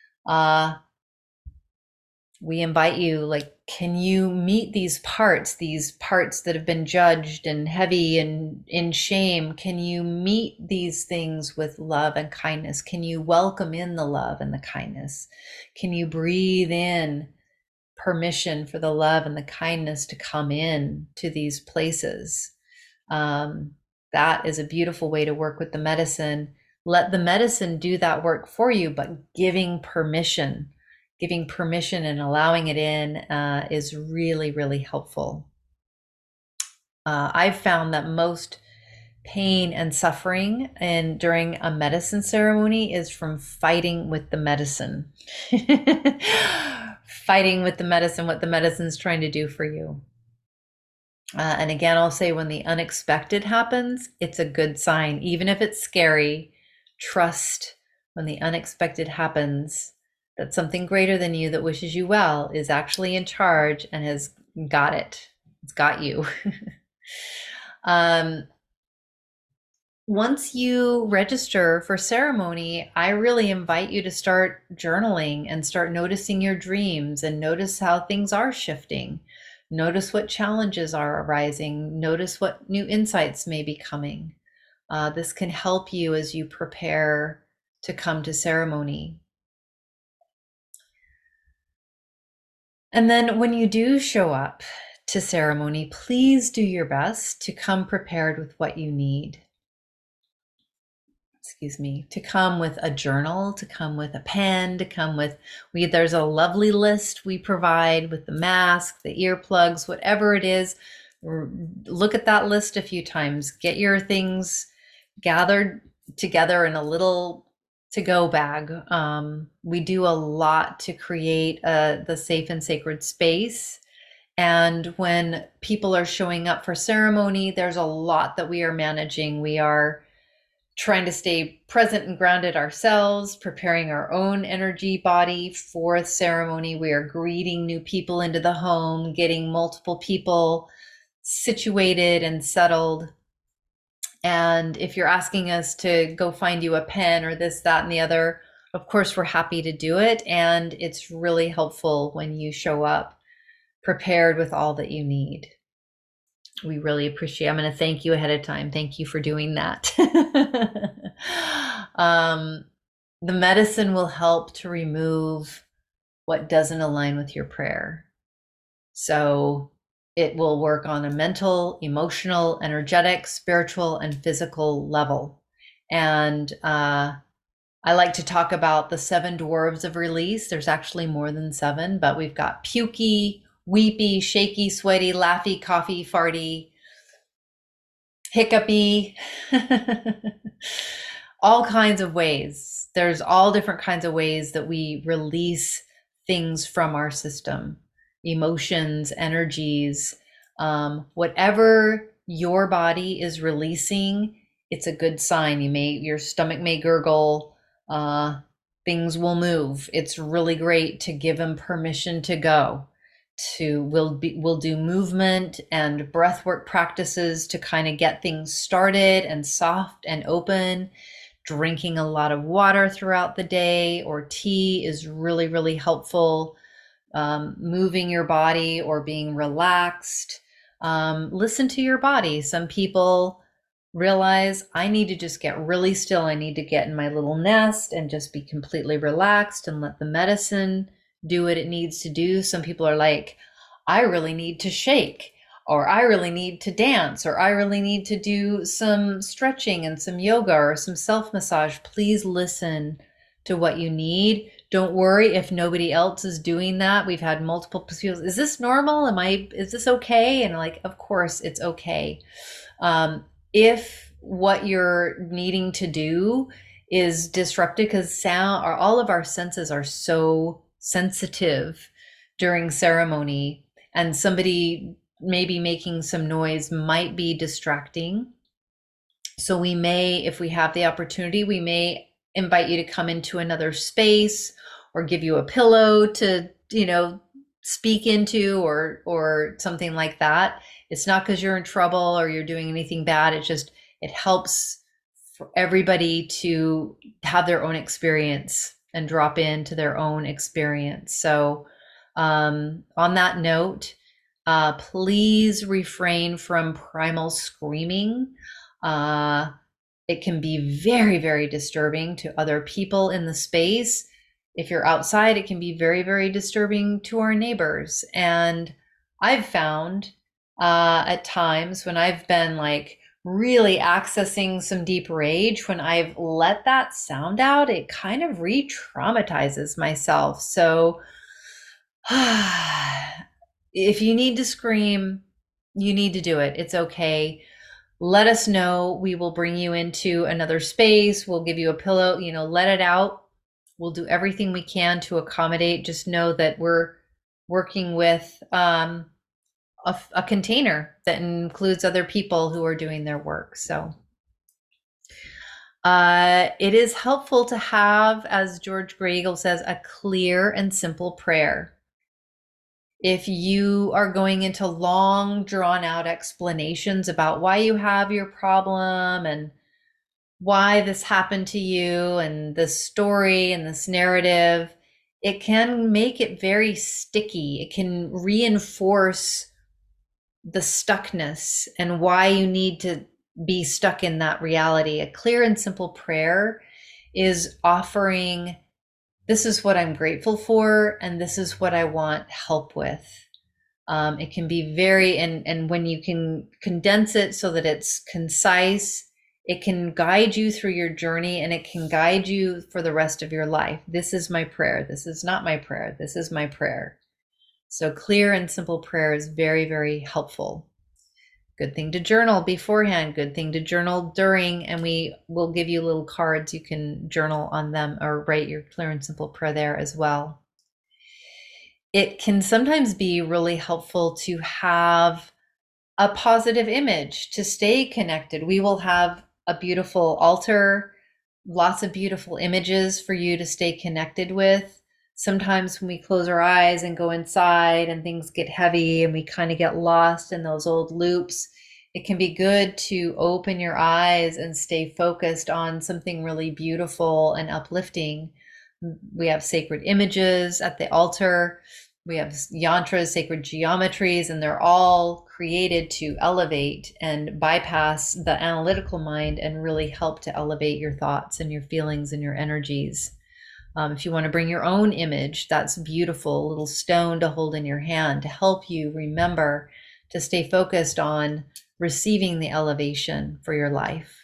We invite you, like, can you meet these parts that have been judged and heavy and in shame? Can you meet these things with love and kindness? Can you welcome in the love and the kindness? Can you breathe in permission for the love and the kindness to come in to these places? That is a beautiful way to work with the medicine. Let the medicine do that work for you, but giving permission and allowing it in is really, really helpful. I've found that most pain and suffering during a medicine ceremony is from fighting with the medicine. Fighting with the medicine, what the medicine's trying to do for you. And again, I'll say, when the unexpected happens, it's a good sign. Even if it's scary, trust when the unexpected happens, that something greater than you that wishes you well is actually in charge and has got it. It's got you. Once you register for ceremony, I really invite you to start journaling and start noticing your dreams, and notice how things are shifting. Notice what challenges are arising. Notice what new insights may be coming. This can help you as you prepare to come to ceremony. And then when you do show up to ceremony, please do your best to come prepared with what you need. To come with a journal, to come with a pen, to come with, there's a lovely list we provide with the mask, the earplugs, whatever it is. Look at that list a few times. Get your things gathered together in a little to-go bag. We do a lot to create the safe and sacred space. And when people are showing up for ceremony, there's a lot that we are managing. We are trying to stay present and grounded ourselves, preparing our own energy body for ceremony. We are greeting new people into the home, getting multiple people situated and settled. And if you're asking us to go find you a pen or this, that, and the other, of course, we're happy to do it. And it's really helpful when you show up prepared with all that you need. We really appreciate it. I'm going to thank you ahead of time. Thank you for doing that. The medicine will help to remove what doesn't align with your prayer. So it will work on a mental, emotional, energetic, spiritual, and physical level. And I like to talk about the 7 dwarves of release. There's actually more than 7, but we've got pukey, weepy, shaky, sweaty, laughy, coughy, farty, hiccupy, all kinds of ways. There's all different kinds of ways that we release things from our system, emotions, energies, whatever your body is releasing, it's a good sign. Your stomach may gurgle, things will move. It's really great to give them permission to go. We'll do movement and breathwork practices to kind of get things started and soft and open. Drinking a lot of water throughout the day or tea is really, really helpful. Moving your body or being relaxed. Listen to your body. Some people realize, I need to just get really still. I need to get in my little nest and just be completely relaxed and let the medicine do what it needs to do. Some people are like, I really need to shake. or I really need to dance, or I really need to do some stretching and some yoga or some self massage, please listen to what you need. Don't worry if nobody else is doing that. We've had multiple people, is this normal? Is this okay? And like, of course it's okay. If what you're needing to do is disrupted, because sound, or all of our senses are so sensitive during ceremony, and somebody maybe making some noise might be distracting. So we may, if we have the opportunity, we may invite you to come into another space or give you a pillow to, speak into, or something like that. It's not because you're in trouble or you're doing anything bad. It's just, it helps for everybody to have their own experience and drop into their own experience. So on that note, please refrain from primal screaming. It can be very, very disturbing to other people in the space. If you're outside, it can be very, very disturbing to our neighbors. And I've found at times when I've been like really accessing some deep rage, when I've let that sound out, it kind of re-traumatizes myself. So if you need to scream, you need to do it. It's okay. Let us know. We will bring you into another space. We'll give you a pillow, let it out. We'll do everything we can to accommodate. Just know that we're working with a container that includes other people who are doing their work. So it is helpful to have, as George Gregel says, a clear and simple prayer. If you are going into long, drawn out explanations about why you have your problem and why this happened to you and this story and this narrative, it can make it very sticky. It can reinforce the stuckness and why you need to be stuck in that reality. A clear and simple prayer is offering, this is what I'm grateful for, and this is what I want help with. It can be very, and when you can condense it so that it's concise, it can guide you through your journey, and it can guide you for the rest of your life. This is my prayer. This is not my prayer. This is my prayer. So clear and simple prayer is very, very helpful. Good thing to journal beforehand, good thing to journal during, and we will give you little cards. You can journal on them or write your clear and simple prayer there as well. It can sometimes be really helpful to have a positive image to stay connected. We will have a beautiful altar, lots of beautiful images for you to stay connected with. Sometimes when we close our eyes and go inside and things get heavy and we kind of get lost in those old loops, it can be good to open your eyes and stay focused on something really beautiful and uplifting. We have sacred images at the altar. We have yantras, sacred geometries, and they're all created to elevate and bypass the analytical mind and really help to elevate your thoughts and your feelings and your energies. If you want to bring your own image, that's beautiful, a little stone to hold in your hand to help you remember to stay focused on receiving the elevation for your life.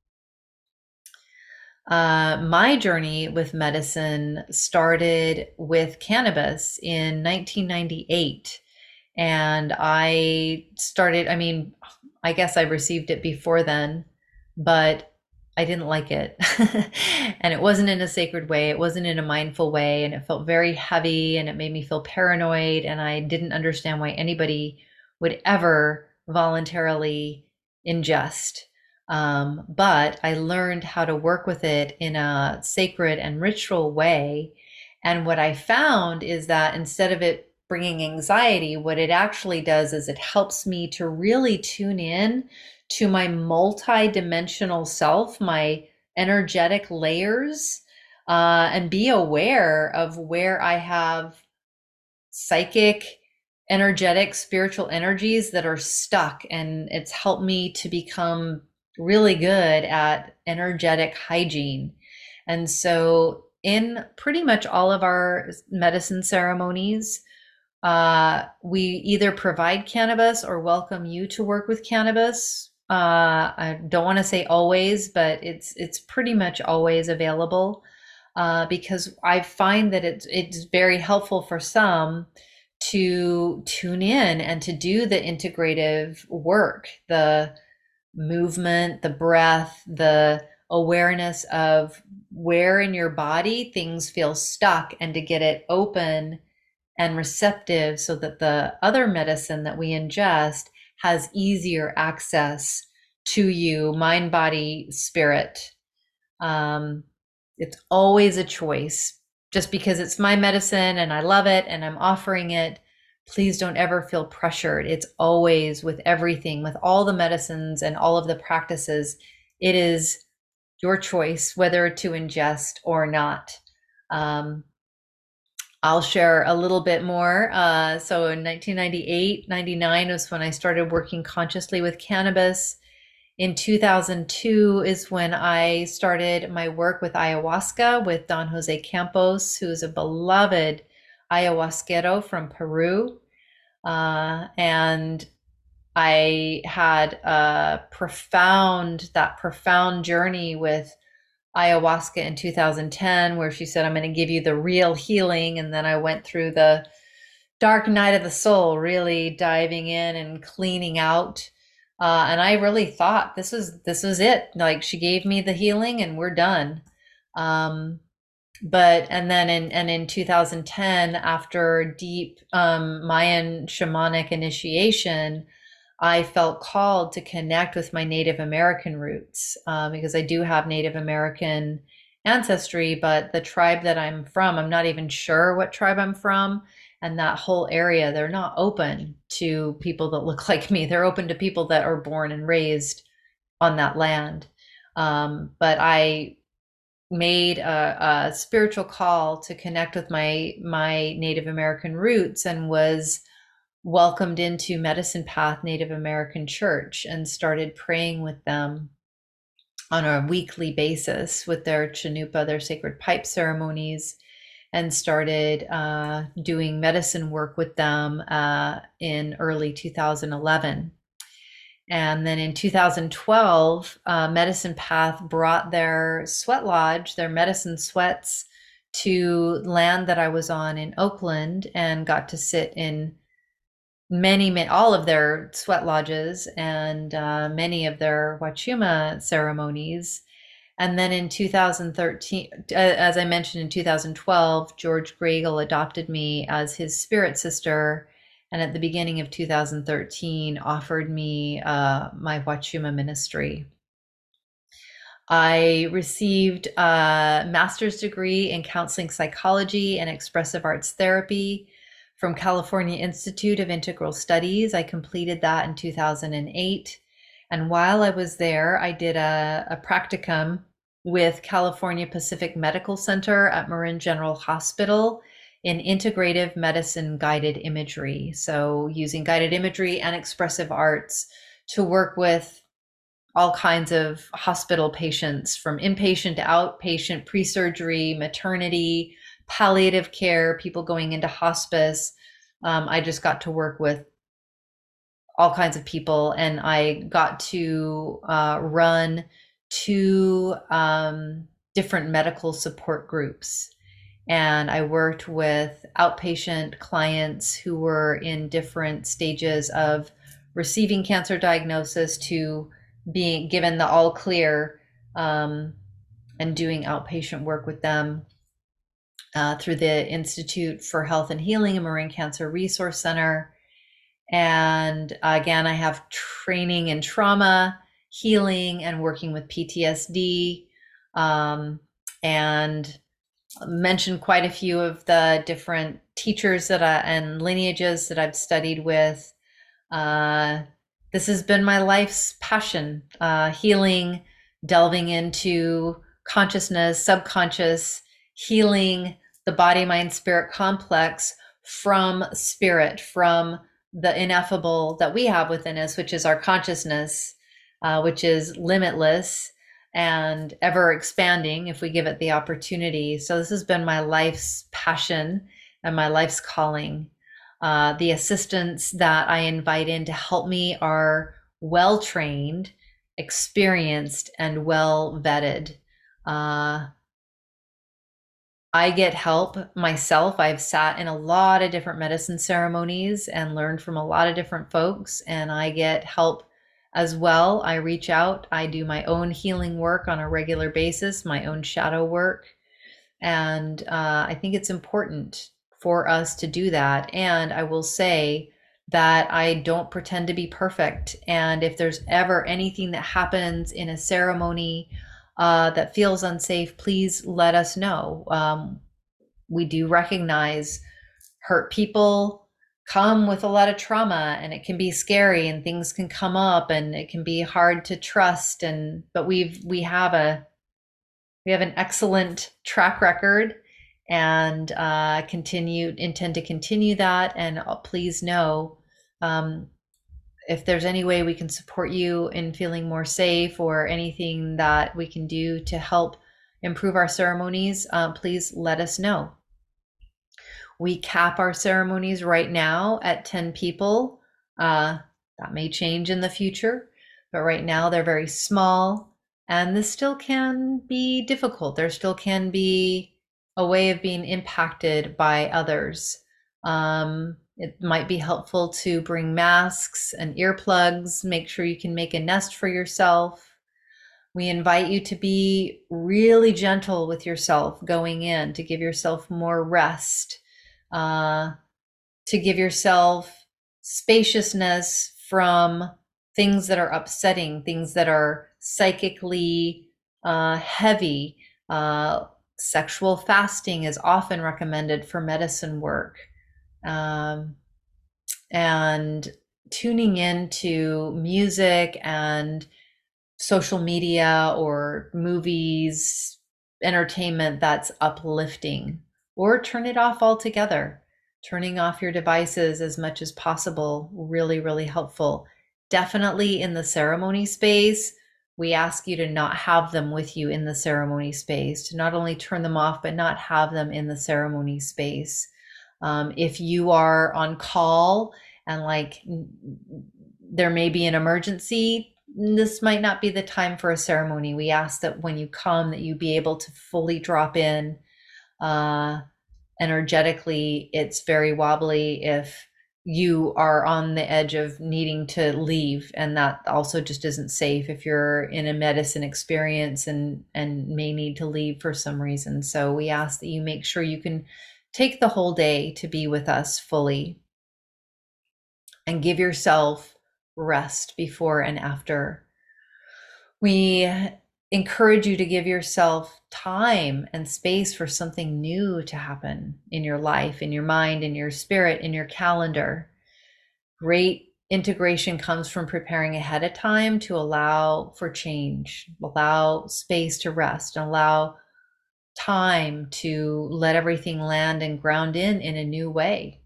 My journey with medicine started with cannabis in 1998. And I guess I received it before then, but I didn't like it. And it wasn't in a sacred way. It wasn't in a mindful way. And it felt very heavy and it made me feel paranoid. And I didn't understand why anybody would ever voluntarily ingest. But I learned how to work with it in a sacred and ritual way. And what I found is that instead of it bringing anxiety, what it actually does is it helps me to really tune in to my multi-dimensional self, my energetic layers, and be aware of where I have psychic, energetic, spiritual energies that are stuck. And it's helped me to become really good at energetic hygiene. And so in pretty much all of our medicine ceremonies, We either provide cannabis or welcome you to work with cannabis. I don't want to say always, but it's pretty much always available, because I find that it's very helpful for some to tune in and to do the integrative work, the movement, the breath, the awareness of where in your body things feel stuck, and to get it open and receptive so that the other medicine that we ingest has easier access to you, mind, body, spirit. Um, it's always a choice. Just because it's my medicine and I love it and I'm offering it, please don't ever feel pressured. It's always, with everything, with all the medicines and all of the practices, it is your choice whether to ingest or not. Um, I'll share a little bit more. So in 1998, 99 was when I started working consciously with cannabis. In 2002 is when I started my work with ayahuasca with Don Jose Campos, who is a beloved ayahuasquero from Peru. And I had that profound journey with ayahuasca in 2010, where she said, I'm going to give you the real healing. And then I went through the dark night of the soul, really diving in and cleaning out. And I really thought this was it. Like, she gave me the healing and we're done. Um, but and then in 2010, after deep Mayan shamanic initiation, I felt called to connect with my Native American roots, because I do have Native American ancestry, but the tribe that I'm from, I'm not even sure what tribe I'm from. And that whole area, they're not open to people that look like me. They're open to people that are born and raised on that land. But I made a spiritual call to connect with my Native American roots, and was welcomed into Medicine Path Native American Church and started praying with them on a weekly basis with their Chanupa, their sacred pipe ceremonies, and started doing medicine work with them in early 2011. And then in 2012, Medicine Path brought their sweat lodge, their medicine sweats, to land that I was on in Oakland, and got to sit in all of their sweat lodges and many of their Wachuma ceremonies. And then in 2013, as I mentioned, in 2012, George Gregel adopted me as his spirit sister. And at the beginning of 2013, offered me my Wachuma ministry. I received a master's degree in counseling psychology and expressive arts therapy from California Institute of Integral Studies. I completed that in 2008. And while I was there, I did a practicum with California Pacific Medical Center at Marin General Hospital in integrative medicine guided imagery. So using guided imagery and expressive arts to work with all kinds of hospital patients, from inpatient to outpatient, pre-surgery, maternity, palliative care, people going into hospice. I just got to work with all kinds of people, and I got to run two different medical support groups. And I worked with outpatient clients who were in different stages of receiving cancer diagnosis to being given the all clear, and doing outpatient work with them through the Institute for Health and Healing and Marin Cancer Resource Center. And again, I have training in trauma healing and working with PTSD, and mentioned quite a few of the different teachers and lineages that I've studied with. This has been my life's passion, healing, delving into consciousness, subconscious, healing the body, mind, spirit complex from spirit, from the ineffable that we have within us, which is our consciousness, which is limitless and ever expanding if we give it the opportunity. So this has been my life's passion and my life's calling. The assistants that I invite in to help me are well trained, experienced, and well vetted. I get help myself. I've sat in a lot of different medicine ceremonies and learned from a lot of different folks, and I get help as well. I reach out, I do my own healing work on a regular basis, my own shadow work. And I think it's important for us to do that. And I will say that I don't pretend to be perfect. And if there's ever anything that happens in a ceremony that feels unsafe, please let us know. We do recognize hurt people come with a lot of trauma, and it can be scary, and things can come up, and it can be hard to trust. But we have an excellent track record, and intend to continue that. And please know, if there's any way we can support you in feeling more safe, or anything that we can do to help improve our ceremonies, please let us know. We cap our ceremonies right now at 10 people. That may change in the future, but right now they're very small, and this still can be difficult. There still can be a way of being impacted by others. It might be helpful to bring masks and earplugs. Make sure you can make a nest for yourself. We invite you to be really gentle with yourself going in, to give yourself more rest, to give yourself spaciousness from things that are upsetting, things that are psychically heavy. Sexual fasting is often recommended for medicine work. And tuning into music and social media or movies, entertainment that's uplifting, or turn it off altogether. Turning off your devices as much as possible, really, really helpful. Definitely in the ceremony space, we ask you to not have them with you in the ceremony space, to not only turn them off, but not have them in the ceremony space. If you are on call and there may be an emergency, this might not be the time for a ceremony. We ask that when you come, that you be able to fully drop in. Energetically, it's very wobbly if you are on the edge of needing to leave, and that also just isn't safe if you're in a medicine experience and may need to leave for some reason. So we ask that you make sure you can take the whole day to be with us fully, and give yourself rest before and after. We encourage you to give yourself time and space for something new to happen in your life, in your mind, in your spirit, in your calendar. Great integration comes from preparing ahead of time to allow for change, allow space to rest, and allow time to let everything land and ground in a new way.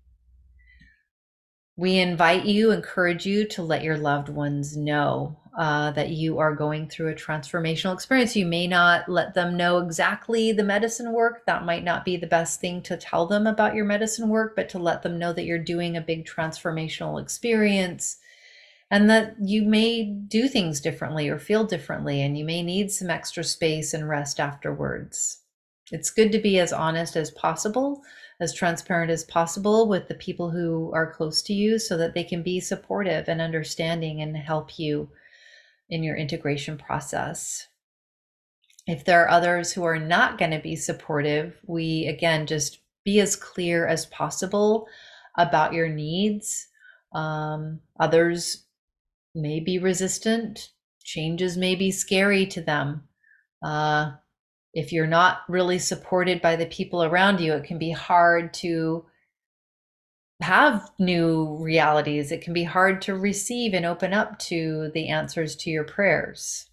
We encourage you to let your loved ones know that you are going through a transformational experience. You may not let them know exactly the medicine work. That might not be the best thing to tell them about your medicine work, but to let them know that you're doing a big transformational experience, and that you may do things differently or feel differently, and you may need some extra space and rest afterwards. It's good to be as honest as possible, as transparent as possible with the people who are close to you, so that they can be supportive and understanding and help you in your integration process. If there are others who are not going to be supportive, we again just be as clear as possible about your needs. Others may be resistant. Changes may be scary to them. If you're not really supported by the people around you, it can be hard to have new realities. It can be hard to receive and open up to the answers to your prayers.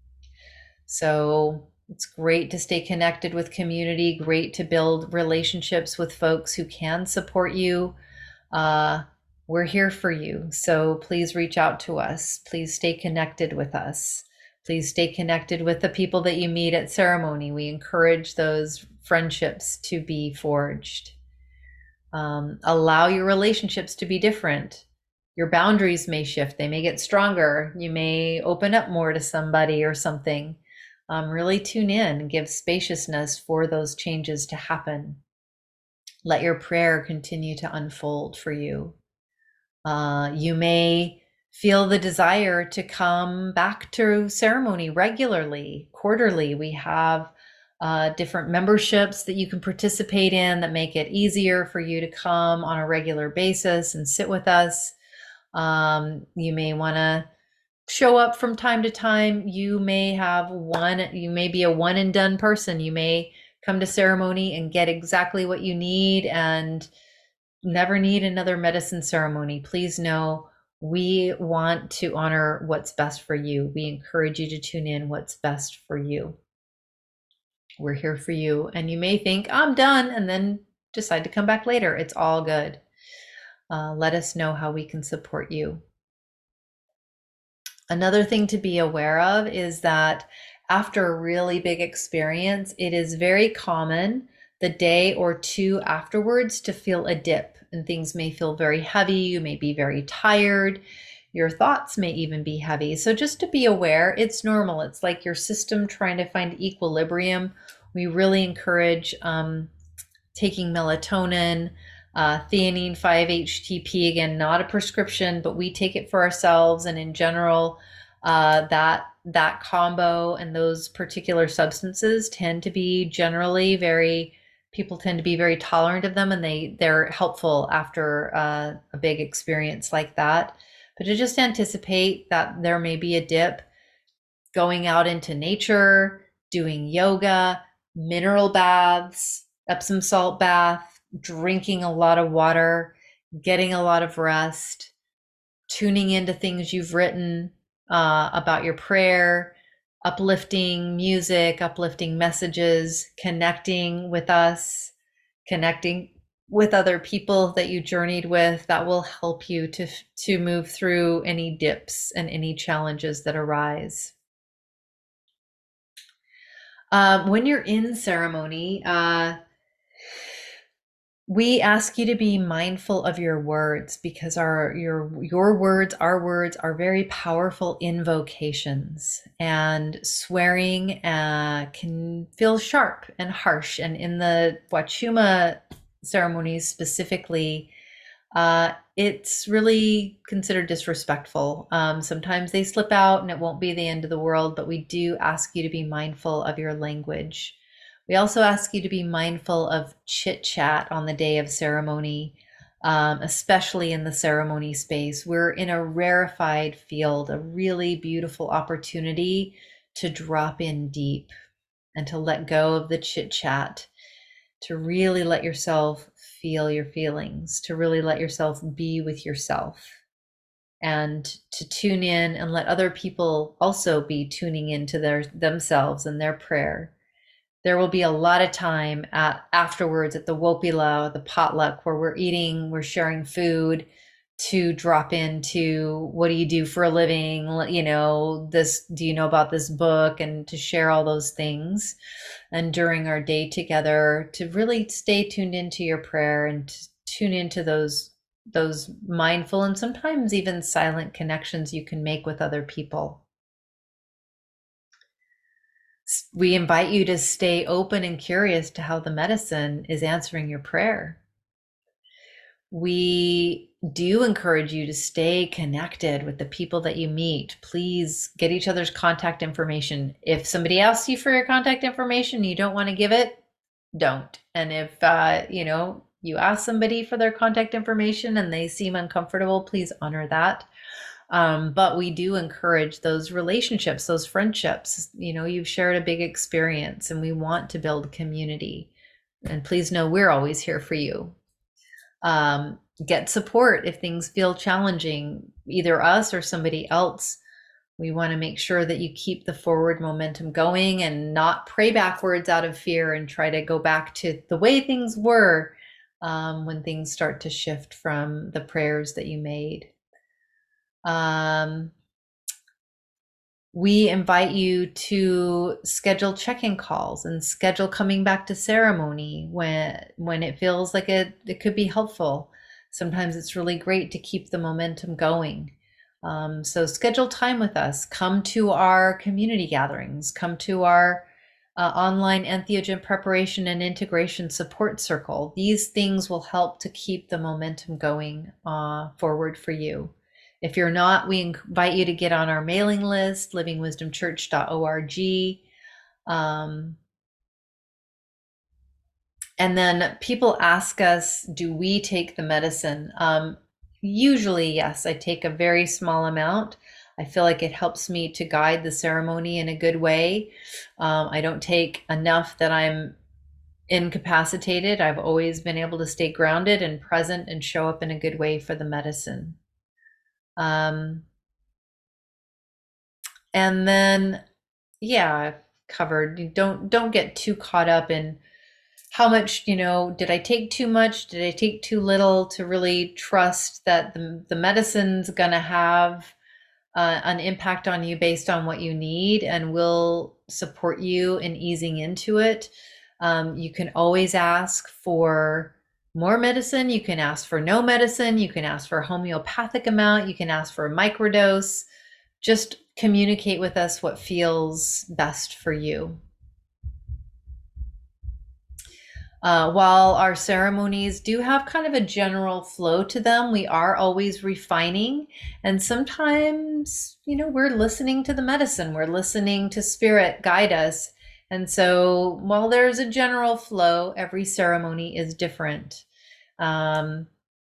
So it's great to stay connected with community, great to build relationships with folks who can support you. We're here for you. So please reach out to us. Please stay connected with us. Please stay connected with the people that you meet at ceremony. We encourage those friendships to be forged. Allow your relationships to be different. Your boundaries may shift, they may get stronger. You may open up more to somebody or something. Really tune in, give spaciousness for those changes to happen. Let your prayer continue to unfold for you. You may feel the desire to come back to ceremony regularly, quarterly. We have different memberships that you can participate in that make it easier for you to come on a regular basis and sit with us. You may want to show up from time to time. You may be a one and done person. You may come to ceremony and get exactly what you need and never need another medicine ceremony. Please know we want to honor what's best for you. We encourage you to tune in what's best for you. We're here for you. And you may think, I'm done, and then decide to come back later. It's all good. Let us know how we can support you. Another thing to be aware of is that after a really big experience, it is very common the day or two afterwards to feel a dip, and things may feel very heavy. You may be very tired. Your thoughts may even be heavy. So just to be aware, it's normal. It's like your system trying to find equilibrium. We really encourage taking melatonin, theanine 5-HTP, again, not a prescription, but we take it for ourselves. And in general, that combo and those particular substances tend to be generally people tend to be very tolerant of them, and they're helpful after a big experience like that. But to just anticipate that there may be a dip, going out into nature, doing yoga, mineral baths, Epsom salt bath, drinking a lot of water, getting a lot of rest, tuning into things you've written about your prayer, uplifting music, uplifting messages, connecting with us, connecting with other people that you journeyed with. That will help you to move through any dips and any challenges that arise. When you're in ceremony, we ask you to be mindful of your words, because your words, our words, are very powerful invocations, and swearing can feel sharp and harsh. And in the Wachuma ceremonies specifically, it's really considered disrespectful. Sometimes they slip out and it won't be the end of the world, but we do ask you to be mindful of your language. We also ask you to be mindful of chit chat on the day of ceremony, especially in the ceremony space. We're in a rarefied field, a really beautiful opportunity to drop in deep and to let go of the chit chat, to really let yourself feel your feelings, to really let yourself be with yourself, and to tune in and let other people also be tuning into themselves and their prayer. There will be a lot of time afterwards at the Wopila, the potluck, where we're eating, we're sharing food, to drop into what do you do for a living, do you know about this book, and to share all those things. And during our day together, to really stay tuned into your prayer and to tune into those mindful and sometimes even silent connections you can make with other people. We invite you to stay open and curious to how the medicine is answering your prayer. We do encourage you to stay connected with the people that you meet. Please get each other's contact information. If somebody asks you for your contact information and you don't want to give it, don't. And if you ask somebody for their contact information and they seem uncomfortable, please honor that. But we do encourage those relationships, those friendships. You've shared a big experience, and we want to build community. And please know we're always here for you. Get support if things feel challenging, either us or somebody else. We want to make sure that you keep the forward momentum going and not pray backwards out of fear and try to go back to the way things were when things start to shift from the prayers that you made. we invite you to schedule check-in calls and schedule coming back to ceremony when it feels like it could be helpful. Sometimes it's really great to keep the momentum going. So schedule time with us. Come to our community gatherings. Come to our online entheogen preparation and integration support circle. These things will help to keep the momentum going forward for you. If you're not, we invite you to get on our mailing list, livingwisdomchurch.org. And then people ask us, do we take the medicine? Usually, yes, I take a very small amount. I feel like it helps me to guide the ceremony in a good way. I don't take enough that I'm incapacitated. I've always been able to stay grounded and present and show up in a good way for the medicine. And then, yeah, I've covered. Don't get too caught up in how much, did I take too much? Did I take too little? To really trust that the medicine's going to have an impact on you based on what you need and will support you in easing into it. You can always ask for more medicine. You can ask for no medicine. You can ask for a homeopathic amount. You can ask for a microdose. Just communicate with us what feels best for you. While our ceremonies do have kind of a general flow to them, we are always refining. And sometimes, we're listening to the medicine, we're listening to spirit guide us. And so while there's a general flow, every ceremony is different. And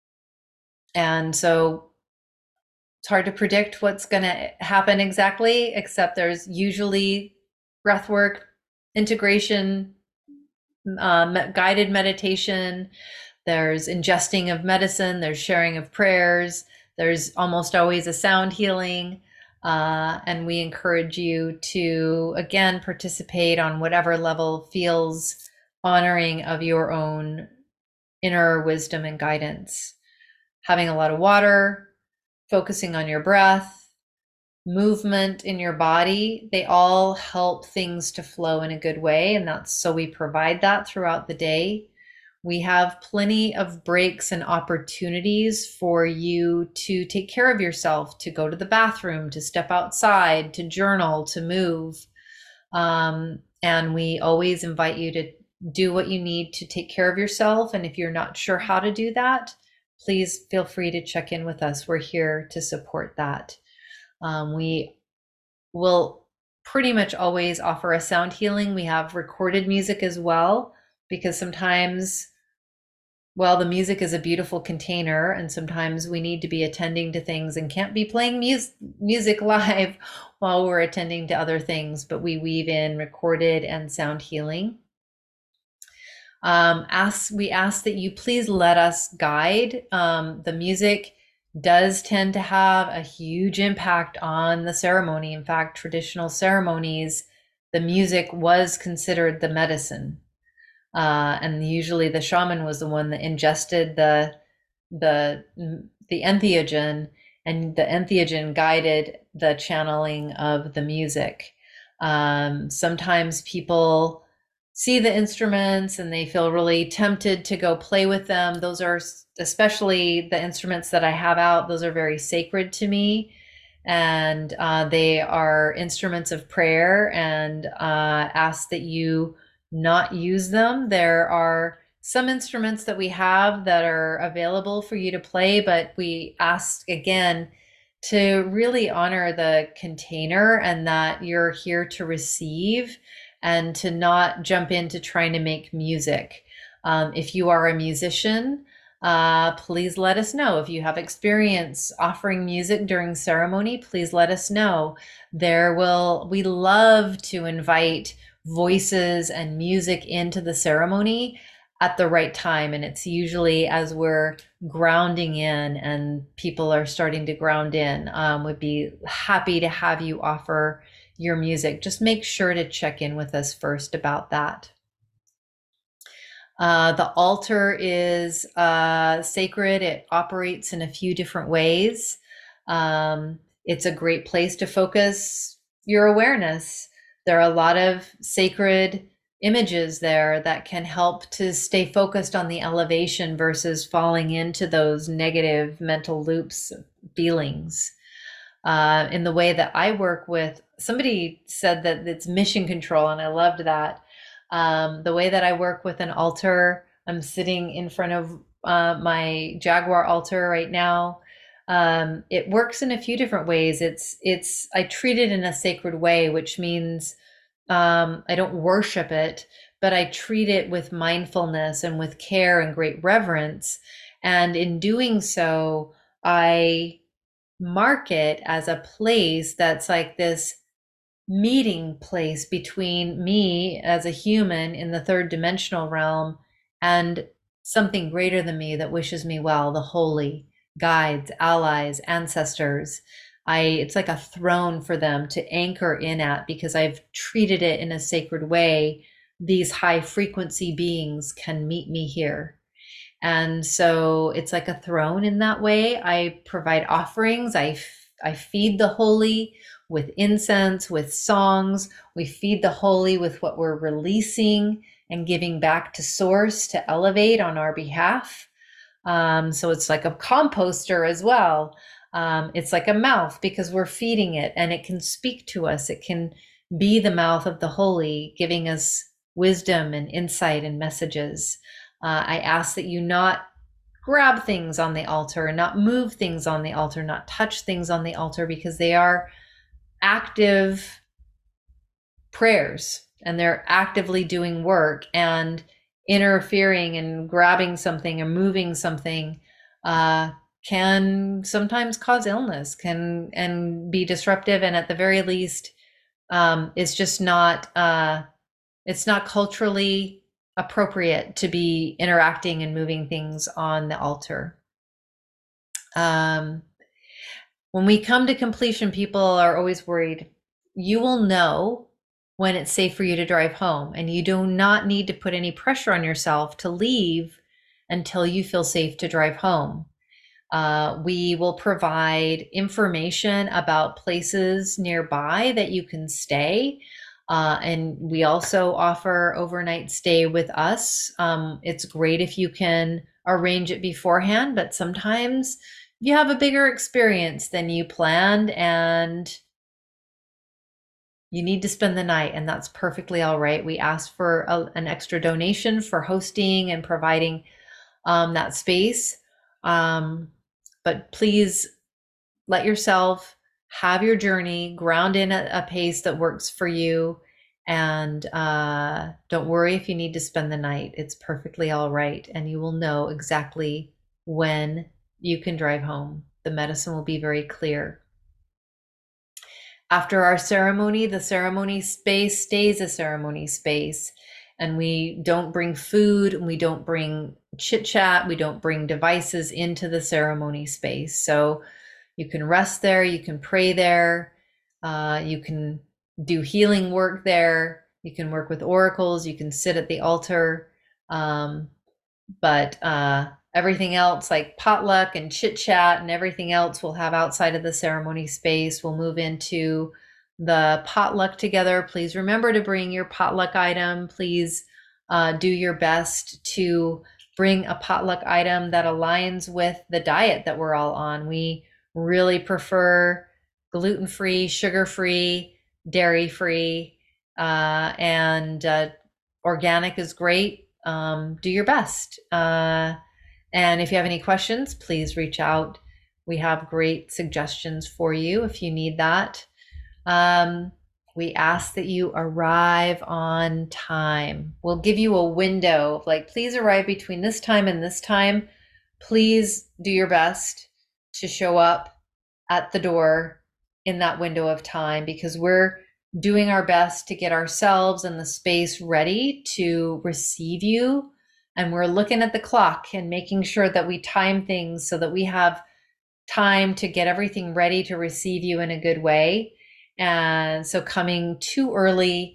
so it's hard to predict what's going to happen exactly, except there's usually breath work, integration, guided meditation, there's ingesting of medicine, there's sharing of prayers, there's almost always a sound healing. And we encourage you to, again, participate on whatever level feels honoring of your own inner wisdom and guidance. Having a lot of water, focusing on your breath, movement in your body, they all help things to flow in a good way. And that's so we provide that throughout the day. We have plenty of breaks and opportunities for you to take care of yourself, to go to the bathroom, to step outside, to journal, to move. And we always invite you to do what you need to take care of yourself. And if you're not sure how to do that, please feel free to check in with us. We're here to support that. We will pretty much always offer a sound healing. We have recorded music as well, because sometimes, well, the music is a beautiful container, and sometimes we need to be attending to things and can't be playing music live while we're attending to other things, but we weave in recorded and sound healing. We ask that you please let us guide. The music does tend to have a huge impact on the ceremony. In fact, traditional ceremonies, the music was considered the medicine. And usually the shaman was the one that ingested the entheogen, and the entheogen guided the channeling of the music. Sometimes people see the instruments and they feel really tempted to go play with them. Those are, especially the instruments that I have out, those are very sacred to me. And they are instruments of prayer, and ask that you not use them. There are some instruments that we have that are available for you to play, but we ask again to really honor the container and that you're here to receive, and to not jump into trying to make music. If you are a musician, please let us know. If you have experience offering music during ceremony, please let us know. We love to invite voices and music into the ceremony at the right time. And it's usually as we're grounding in and people are starting to ground in. Would be happy to have you offer your music. Just make sure to check in with us first about that. The altar is sacred. It operates in a few different ways. It's a great place to focus your awareness. There are a lot of sacred images there that can help to stay focused on the elevation versus falling into those negative mental loops feelings. In the way that I work with, somebody said that it's mission control, and I loved that. The way that I work with an altar, I'm sitting in front of my Jaguar altar right now. It works in a few different ways. I treat it in a sacred way, which means I don't worship it, but I treat it with mindfulness and with care and great reverence. And in doing so, I mark it as a place that's like this meeting place between me as a human in the third dimensional realm and something greater than me that wishes me well, the holy guides, allies, ancestors. It's like a throne for them to anchor in at because I've treated it in a sacred way. These high frequency beings can meet me here. And so it's like a throne in that way. I provide offerings. I feed the holy with incense, with songs. We feed the holy with what we're releasing and giving back to source to elevate on our behalf. So it's like a composter as well. It's like a mouth because we're feeding it and it can speak to us. It can be the mouth of the holy, giving us wisdom and insight and messages. I ask that you not grab things on the altar, not move things on the altar, not touch things on the altar because they are active prayers and they're actively doing work, and interfering and grabbing something or moving something can sometimes cause illness, can and be disruptive, and at the very least, it's just not it's not culturally appropriate to be interacting and moving things on the altar. When we come to completion, people are always worried. You will know when it's safe for you to drive home, and you do not need to put any pressure on yourself to leave until you feel safe to drive home. We will provide information about places nearby that you can stay. And we also offer overnight stay with us. It's great if you can arrange it beforehand, but sometimes you have a bigger experience than you planned and you need to spend the night, and that's perfectly all right. We ask for an extra donation for hosting and providing that space. But please let yourself have your journey, ground in a pace that works for you. And don't worry if you need to spend the night. It's perfectly all right. And you will know exactly when you can drive home. The medicine will be very clear. After our ceremony, the ceremony space stays a ceremony space. And we don't bring food, and we don't bring chit chat, we don't bring devices into the ceremony space. So you can rest there, you can pray there, you can do healing work there, you can work with oracles, you can sit at the altar. But everything else, like potluck and chit chat and everything else, we'll have outside of the ceremony space. We'll move into the potluck together. Please remember to bring your potluck item. Please do your best to bring a potluck item that aligns with the diet that we're all on. We really prefer gluten-free, sugar-free, dairy-free, and organic is great. Do your best. And if you have any questions, please reach out. We have great suggestions for you if you need that. We ask that you arrive on time. We'll give you a window of like, please arrive between this time and this time. Please do your best to show up at the door in that window of time, because we're doing our best to get ourselves and the space ready to receive you. And we're looking at the clock and making sure that we time things so that we have time to get everything ready to receive you in a good way. And so coming too early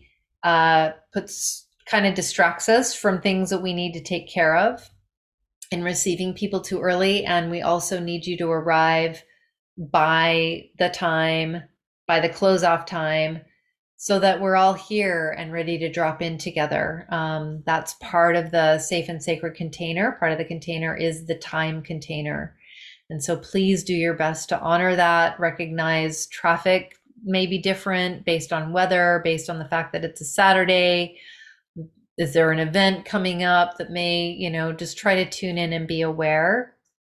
distracts us from things that we need to take care of, and receiving people too early. And we also need you to arrive by the time by the close off time, so that we're all here and ready to drop in together. That's part of the safe and sacred container. Part of the container is the time container. And so please do your best to honor that, recognize traffic may be different based on weather, based on the fact that it's a Saturday. Is there an event coming up that may, just try to tune in and be aware.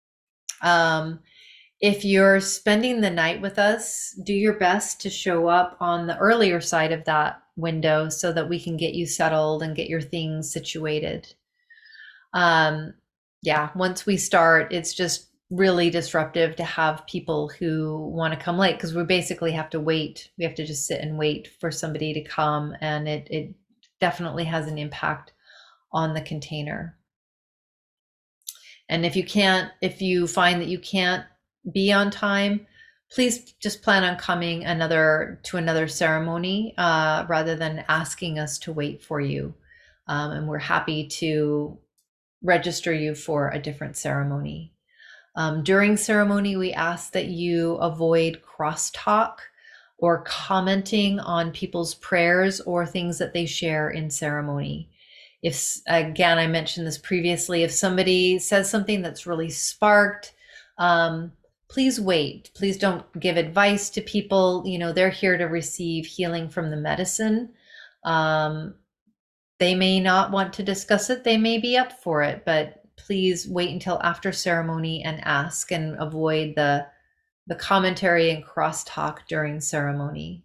If you're spending the night with us, do your best to show up on the earlier side of that window so that we can get you settled and get your things situated. Yeah, once we start, it's just really disruptive to have people who want to come late, because we basically have to wait. We have to just sit and wait for somebody to come, and it definitely has an impact on the container. And if you find that you can't be on time, please just plan on coming to another ceremony rather than asking us to wait for you. And we're happy to register you for a different ceremony. During ceremony, we ask that you avoid crosstalk or commenting on people's prayers or things that they share in ceremony. If, again, I mentioned this previously, if somebody says something that's really sparked, please wait. Please don't give advice to people. They're here to receive healing from the medicine. They may not want to discuss it. They may be up for it, but please wait until after ceremony and ask, and avoid the commentary and crosstalk during ceremony.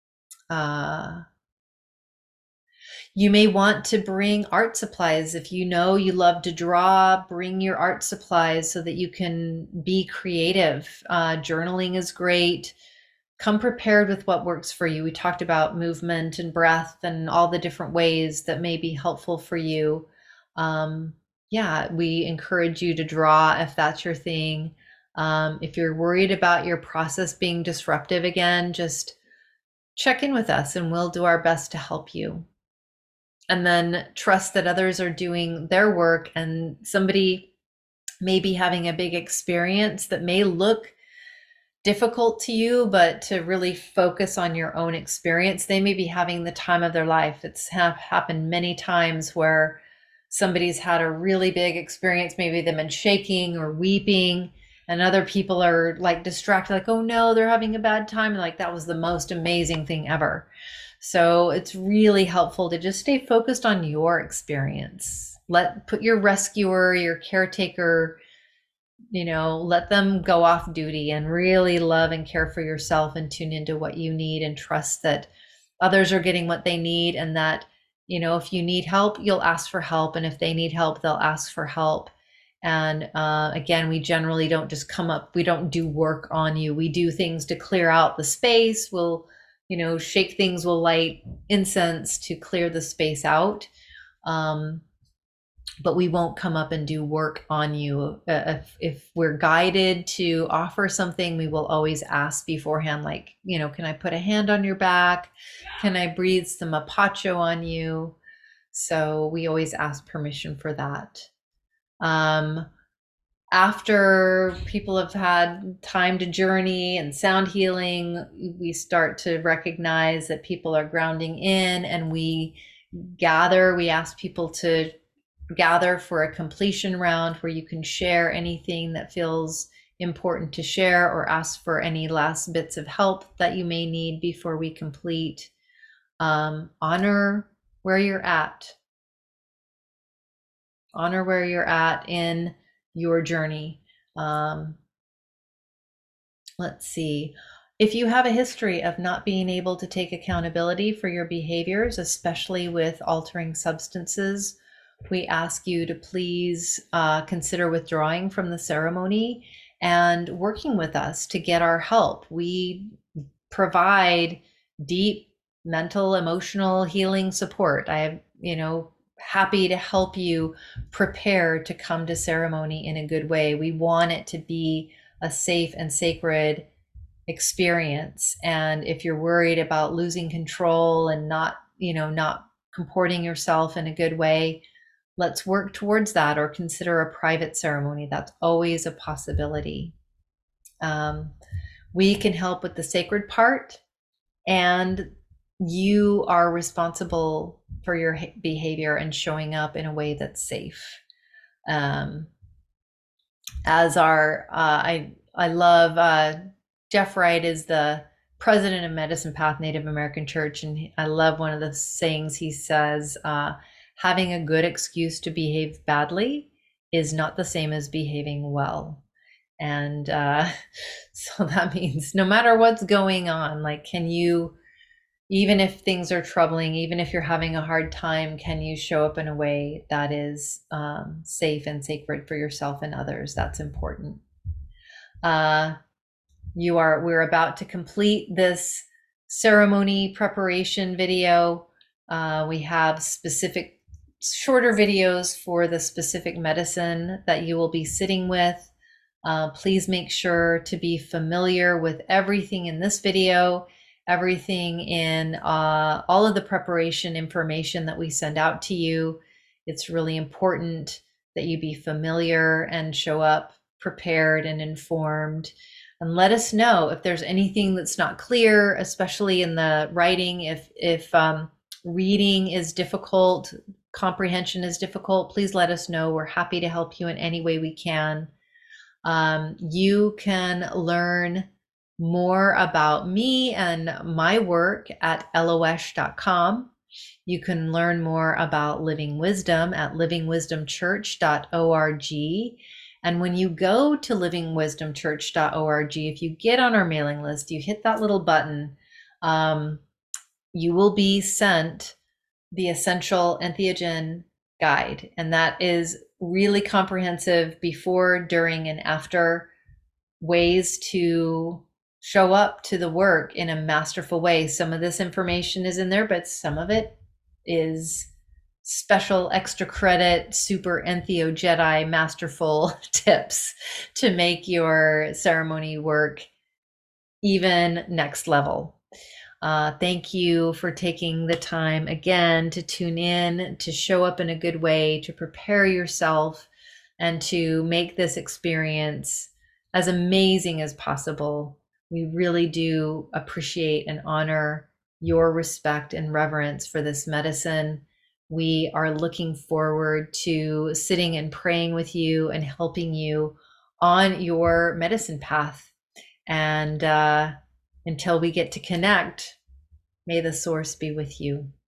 You may want to bring art supplies. If you love to draw, bring your art supplies so that you can be creative. Journaling is great. Come prepared with what works for you. We talked about movement and breath and all the different ways that may be helpful for you. Yeah, we encourage you to draw if that's your thing. If you're worried about your process being disruptive again, just check in with us and we'll do our best to help you. And then trust that others are doing their work, and somebody may be having a big experience that may look difficult to you, but to really focus on your own experience. They may be having the time of their life. It's happened many times where somebody's had a really big experience, maybe they've been shaking or weeping, and other people are like distracted, like, oh no, they're having a bad time. And like, that was the most amazing thing ever. So it's really helpful to just stay focused on your experience. Put your rescuer, your caretaker, let them go off duty and really love and care for yourself and tune into what you need, and trust that others are getting what they need, and that, if you need help, you'll ask for help. And if they need help, they'll ask for help. And again, we generally don't just we don't do work on you. We do things to clear out the space. We'll, shake things, we'll light incense to clear the space out. But we won't come up and do work on you. If we're guided to offer something, we will always ask beforehand, like, can I put a hand on your back? Can I breathe some apacho on you? So we always ask permission for that. After people have had time to journey and sound healing, we start to recognize that people are grounding in, and we ask people to gather for a completion round where you can share anything that feels important to share, or ask for any last bits of help that you may need before we complete. Honor where you're at. Honor where you're at in your journey. Let's see. If you have a history of not being able to take accountability for your behaviors, especially with altering substances, we ask you to please consider withdrawing from the ceremony and working with us to get our help. We provide deep mental, emotional healing support. I am, happy to help you prepare to come to ceremony in a good way. We want it to be a safe and sacred experience. And if you're worried about losing control and not comporting yourself in a good way, let's work towards that, or consider a private ceremony. That's always a possibility. We can help with the sacred part. and you are responsible for your behavior and showing up in a way that's safe. Um, as our I love Jeff Wright is the president of Medicine Path Native American Church, and I love one of the sayings he says: "Having a good excuse to behave badly is not the same as behaving well." And so that means no matter what's going on, like, can you, even if things are troubling, even if you're having a hard time, can you show up in a way that is safe and sacred for yourself and others? That's important. We're about to complete this ceremony preparation video. We have specific shorter videos for the specific medicine that you will be sitting with. Please make sure to be familiar with everything in this video, everything in all of the preparation information that we send out to you. It's really important that you be familiar and show up prepared and informed. And let us know if there's anything that's not clear, especially in the writing. If reading is difficult, comprehension is difficult, please let us know. We're happy to help you in any way we can. You can learn more about me and my work at loesch.com. You can learn more about Living Wisdom at livingwisdomchurch.org. And when you go to livingwisdomchurch.org, if you get on our mailing list, you hit that little button, you will be sent the Essential Entheogen Guide. And that is really comprehensive before, during, and after ways to show up to the work in a masterful way. Some of this information is in there, but some of it is special extra credit, super Entheo Jedi masterful tips to make your ceremony work even next level. Thank you for taking the time again to tune in, to show up in a good way, to prepare yourself, and to make this experience as amazing as possible. We really do appreciate and honor your respect and reverence for this medicine. We are looking forward to sitting and praying with you and helping you on your medicine path. And until we get to connect, may the source be with you.